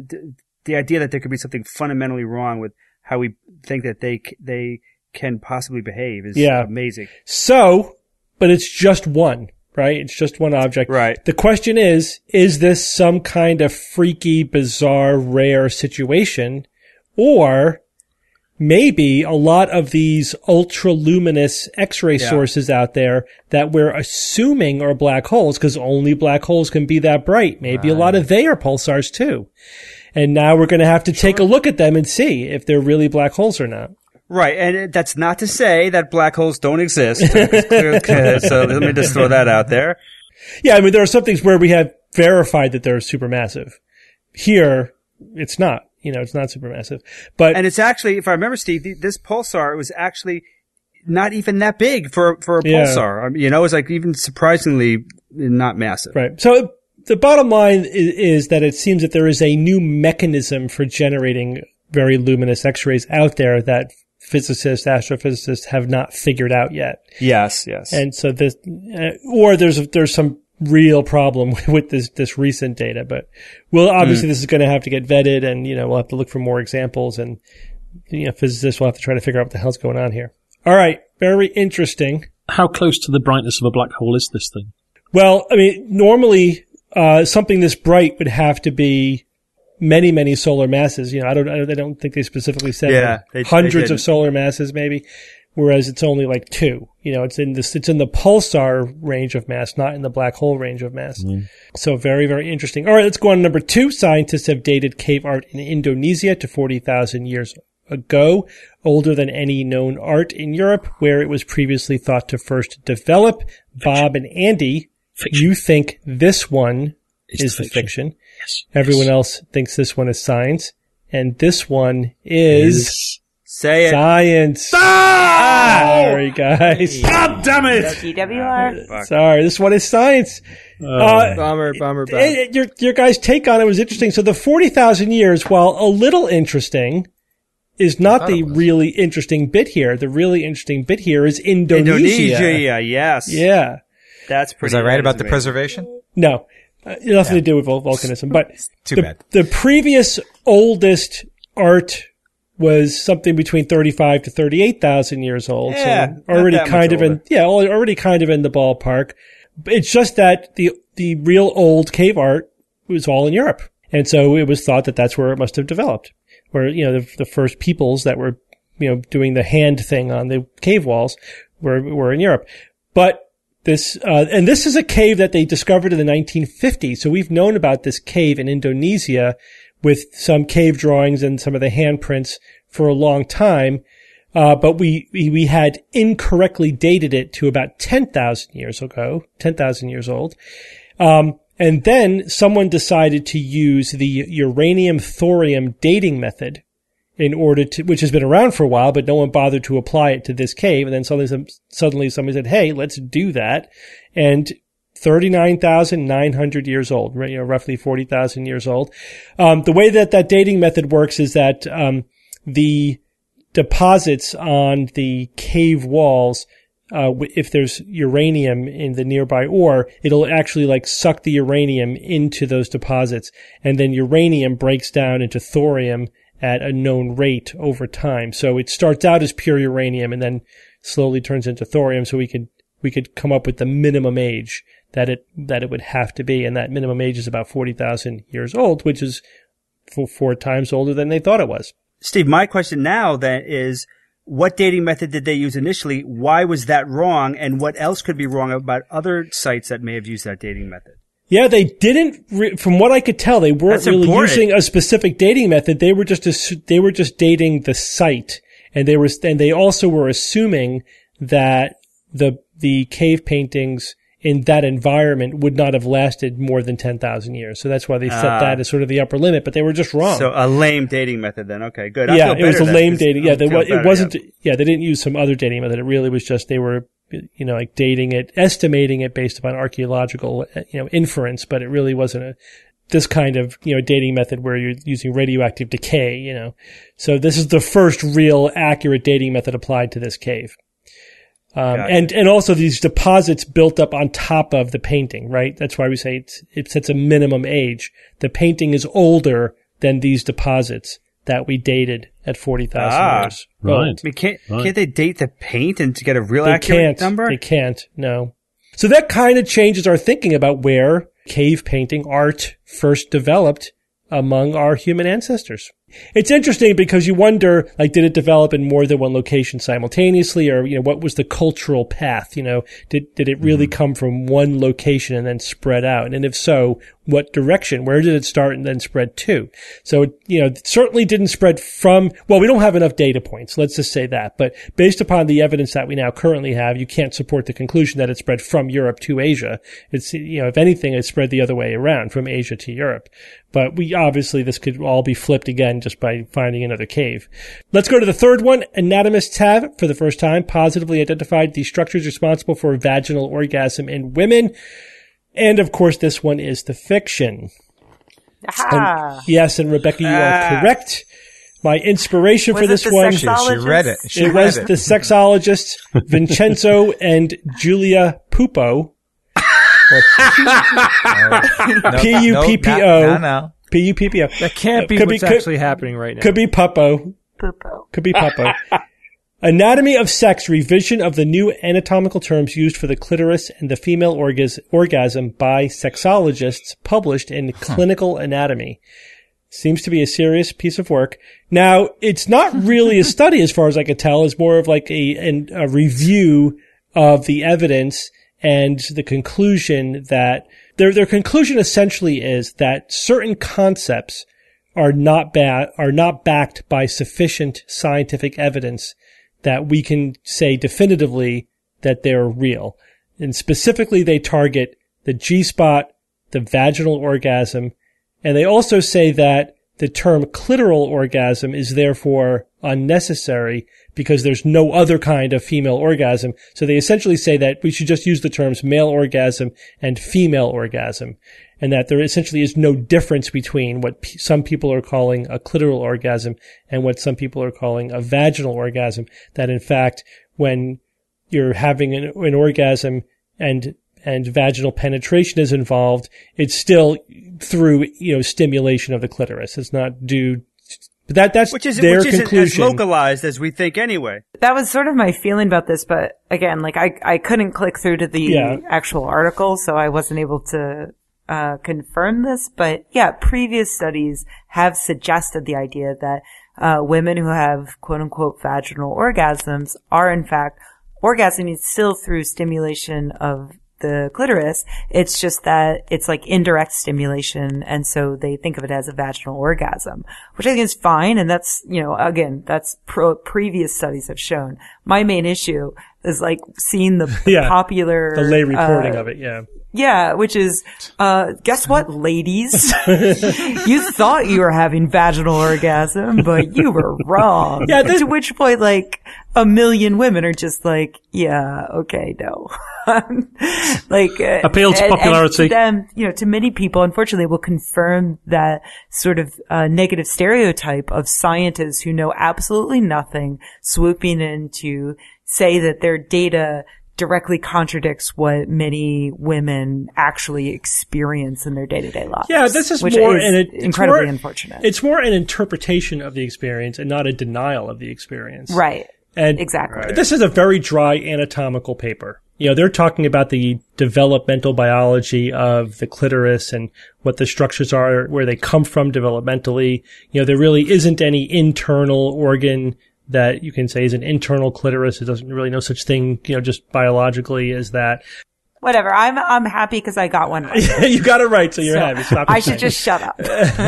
Speaker 7: The idea that there could be something fundamentally wrong with how we think that they can possibly behave is amazing.
Speaker 2: So, but it's just one. Right? It's just one object.
Speaker 7: Right.
Speaker 2: The question is this some kind of freaky, bizarre, rare situation? Or maybe a lot of these ultra-luminous X-ray sources out there that we're assuming are black holes, because only black holes can be that bright. Maybe a lot of they are pulsars too. And now we're going to have to take a look at them and see if they're really black holes or not.
Speaker 7: Right, and that's not to say that black holes don't exist. So let me just throw that out there.
Speaker 2: Yeah, I mean, there are some things where we have verified that they're supermassive. Here, it's not. It's not supermassive.
Speaker 7: And it's actually, if I remember, Steve, this pulsar was actually not even that big for a pulsar. It was like even surprisingly not massive.
Speaker 2: Right. So the bottom line is that it seems that there is a new mechanism for generating very luminous X-rays out there that physicists, astrophysicists have not figured out yet.
Speaker 7: Yes.
Speaker 2: And so this, or there's some real problem with this recent data, but obviously this is going to have to get vetted, and we'll have to look for more examples, and physicists will have to try to figure out what the hell's going on here. All right, very interesting.
Speaker 6: How close to the brightness of a black hole is this thing?
Speaker 2: Well, I mean, normally something this bright would have to be many, many solar masses. I don't think they specifically said hundreds of solar masses, maybe. Whereas it's only like 2. It's in the pulsar range of mass, not in the black hole range of mass. So very, very interesting. All right, let's go on to number 2. Scientists have dated cave art in Indonesia to 40,000 years ago, older than any known art in Europe, where it was previously thought to first develop. Bob and Andy, you think this one is fiction.
Speaker 6: Yes.
Speaker 2: Everyone else thinks this one is science. And this one is...
Speaker 7: Say it.
Speaker 2: Science. Sorry, guys.
Speaker 6: God damn it!
Speaker 4: GWR.
Speaker 2: Sorry, this one is science.
Speaker 3: Bomber.
Speaker 2: Your guys' take on it was interesting. So the 40,000 years, while a little interesting, is not the really interesting bit here. The really interesting bit here is Indonesia.
Speaker 7: Yes.
Speaker 2: Yeah.
Speaker 7: That's pretty.
Speaker 5: Was I right about the preservation?
Speaker 2: No. Nothing to do with volcanism. But
Speaker 5: Too bad.
Speaker 2: The previous oldest art was something between 35 to 38,000 years old.
Speaker 7: Yeah,
Speaker 2: so already kind of in the ballpark. It's just that the real old cave art was all in Europe. And so it was thought that that's where it must have developed. Where, the first peoples that were, doing the hand thing on the cave walls were in Europe. But this is a cave that they discovered in the 1950s. So we've known about this cave in Indonesia with some cave drawings and some of the handprints for a long time. But we had incorrectly dated it to about 10,000 years ago, 10,000 years old. And then someone decided to use the uranium-thorium dating method in order to, which has been around for a while, but no one bothered to apply it to this cave. And then suddenly somebody said, hey, let's do that. And 39,900 years old, roughly 40,000 years old. The way that dating method works is that, the deposits on the cave walls, if there's uranium in the nearby ore, it'll actually suck the uranium into those deposits. And then uranium breaks down into thorium at a known rate over time. So it starts out as pure uranium and then slowly turns into thorium. So we could come up with the minimum age that it would have to be. And that minimum age is about 40,000 years old, which is 4 times older than they thought it was.
Speaker 7: Steve, my question now then is, what dating method did they use initially? Why was that wrong? And what else could be wrong about other sites that may have used that dating method?
Speaker 2: Yeah, they didn't, from what I could tell, they weren't really using a specific dating method. They were just dating the site. And they also were assuming that the cave paintings in that environment would not have lasted more than 10,000 years. So that's why they set that as sort of the upper limit, but they were just wrong.
Speaker 7: So a lame dating method then. Okay, good.
Speaker 2: Yeah, it was a lame dating. Yeah, it wasn't, they didn't use some other dating method. It really was just, they were, dating it, estimating it based upon archaeological, inference, but it really wasn't this kind of, dating method where you're using radioactive decay, So this is the first real accurate dating method applied to this cave. And also these deposits built up on top of the painting, right? That's why we say it sets a minimum age. The painting is older than these deposits that we dated at 40,000 years.
Speaker 6: Right.
Speaker 7: I mean, can't they date the paint and to get a real accurate number?
Speaker 2: They can't, no. So that kind of changes our thinking about where cave painting art first developed among our human ancestors. It's interesting because you wonder, like, did it develop in more than one location simultaneously, or, you know, what was the cultural path? You know, did it really come from one location and then spread out? And if so, what direction? Where did it start and then spread to? So, you know, it certainly didn't spread from, well, we don't have enough data points. Let's just say that. But based upon the evidence that we now currently have, you can't support the conclusion that it spread from Europe to Asia. It's, you know, if anything, it spread the other way around, from Asia to Europe. But this could all be flipped again just by finding another cave. Let's go to the third one. Anatomists have, for the first time, positively identified the structures responsible for vaginal orgasm in women. And of course, this one is the fiction. Yes, and Rebecca, you are correct. My inspiration for this one,
Speaker 5: she read it.
Speaker 2: It was the sexologists Vincenzo and Julia Pupo. P-U-P-P-O.
Speaker 5: No.
Speaker 2: P-U-P-P-O.
Speaker 3: That can't be what's actually happening right now.
Speaker 2: Could be Puppo. Could be Puppo. Anatomy of Sex, revision of the new anatomical terms used for the clitoris and the female orgasm by sexologists, published in Clinical Anatomy. Seems to be a serious piece of work. Now, it's not really a study as far as I can tell. It's more of like a review of the evidence and the conclusion that their conclusion essentially is that certain concepts are not backed by sufficient scientific evidence that we can say definitively that they're real. And specifically, they target the G-spot, the vaginal orgasm, and they also say that the term clitoral orgasm is therefore unnecessary because there's no other kind of female orgasm. So they essentially say that we should just use the terms male orgasm and female orgasm, and that there essentially is no difference between what some people are calling a clitoral orgasm and what some people are calling a vaginal orgasm. That in fact, when you're having an orgasm and vaginal penetration is involved, it's still through, you know, stimulation of the clitoris. It's not due. But that's
Speaker 7: which
Speaker 2: their conclusion.
Speaker 7: Isn't as localized as we think anyway.
Speaker 4: That was sort of my feeling about this, but again, like I couldn't click through to the actual article, so I wasn't able to confirm this. But yeah, previous studies have suggested the idea that women who have quote unquote vaginal orgasms are in fact orgasming still through stimulation of the clitoris. It's just that it's like indirect stimulation, and so they think of it as a vaginal orgasm, which I think is fine. And that's, you know, again, that's previous studies have shown. My main issue is like seeing the popular,
Speaker 2: the lay reporting of it.
Speaker 4: Yeah, which is, guess what, ladies? You thought you were having vaginal orgasm, but you were wrong. Yeah, to which point, like, 1 million women are just like, yeah, okay, no. Like,
Speaker 6: appeal to popularity.
Speaker 4: And to them, you know, to many people, unfortunately, will confirm that sort of negative stereotype of scientists who know absolutely nothing, swooping in to say that their data directly contradicts what many women actually experience in their day-to-day lives.
Speaker 2: Yeah, this is
Speaker 4: incredibly unfortunate.
Speaker 2: It's more an interpretation of the experience and not a denial of the experience.
Speaker 4: Right.
Speaker 2: And
Speaker 4: exactly.
Speaker 2: This is a very dry anatomical paper. You know, they're talking about the developmental biology of the clitoris and what the structures are, where they come from developmentally. You know, there really isn't any internal organ that you can say is an internal clitoris. It doesn't really no such thing, you know, just biologically as that.
Speaker 4: Whatever. I'm happy because I got one right.
Speaker 2: You got it right, so you're happy. Stop
Speaker 4: I should just shut up.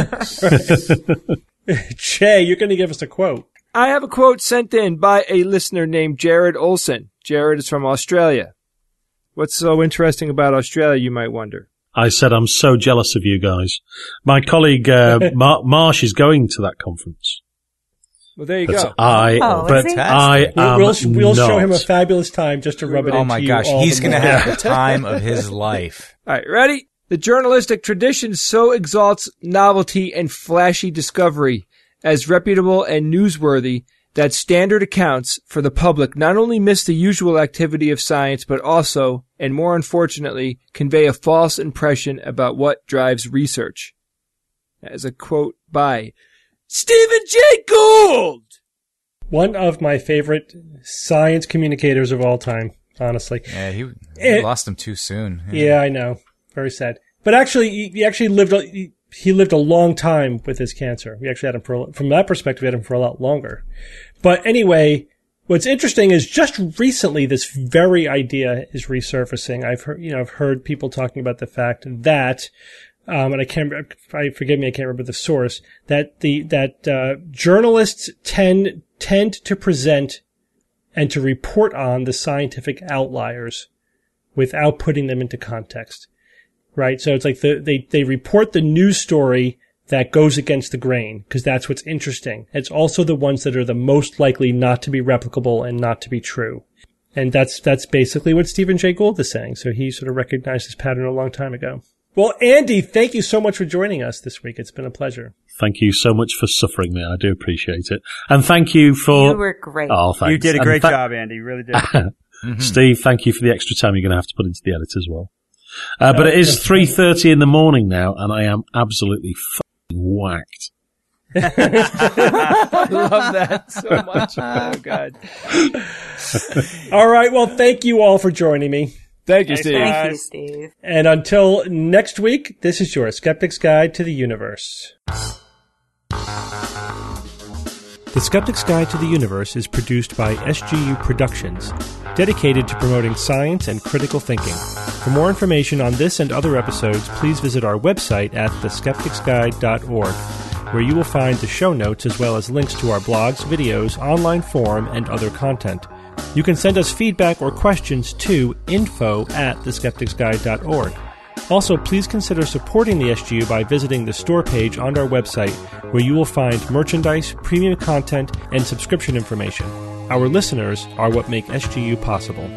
Speaker 2: Jay, you're going to give us a quote.
Speaker 3: I have a quote sent in by a listener named Jared Olson. Jared is from Australia. What's so interesting about Australia, you might wonder?
Speaker 6: I said I'm so jealous of you guys. My colleague Marsh is going to that conference.
Speaker 3: Well, there you go.
Speaker 2: We'll show him a fabulous time just to rub it into you.
Speaker 5: Oh my gosh, he's going to have the time of his life.
Speaker 3: All right, ready? The journalistic tradition so exalts novelty and flashy discovery as reputable and newsworthy that standard accounts for the public not only miss the usual activity of science, but also, and more unfortunately, convey a false impression about what drives research. As a quote by Stephen Jay Gould!
Speaker 2: One of my favorite science communicators of all time, honestly.
Speaker 5: Yeah, he lost him too soon.
Speaker 2: Yeah, I know. Very sad. But actually, he actually lived, he lived a long time with his cancer. We actually had him from that perspective, we had him for a lot longer. But anyway, what's interesting is just recently this very idea is resurfacing. I've heard people talking about the fact that, and forgive me, I can't remember the source, that journalists tend to present and to report on the scientific outliers without putting them into context. Right? So it's like they report the news story that goes against the grain because that's what's interesting. It's also the ones that are the most likely not to be replicable and not to be true. And that's basically what Stephen Jay Gould is saying. So he sort of recognized this pattern a long time ago. Well, Andy, thank you so much for joining us this week. It's been a pleasure.
Speaker 6: Thank you so much for suffering me. I do appreciate it. And thank you for...
Speaker 4: You were great.
Speaker 6: Oh, thanks.
Speaker 7: You did a great job, Andy. You really did.
Speaker 6: Steve, thank you for the extra time you're going to have to put into the edit as well. But it is 3:30 in the morning now, and I am absolutely fucking whacked.
Speaker 3: I love that so much. Oh, God.
Speaker 2: All right. Well, thank you all for joining me.
Speaker 3: Thank you, Steve.
Speaker 4: Thank you, Steve.
Speaker 2: And until next week, this is your Skeptic's Guide to the Universe. The Skeptic's Guide to the Universe is produced by SGU Productions, dedicated to promoting science and critical thinking. For more information on this and other episodes, please visit our website at theskepticsguide.org, where you will find the show notes as well as links to our blogs, videos, online forum, and other content. You can send us feedback or questions to info@theskepticsguide.org. Also, please consider supporting the SGU by visiting the store page on our website, where you will find merchandise, premium content, and subscription information. Our listeners are what make SGU possible.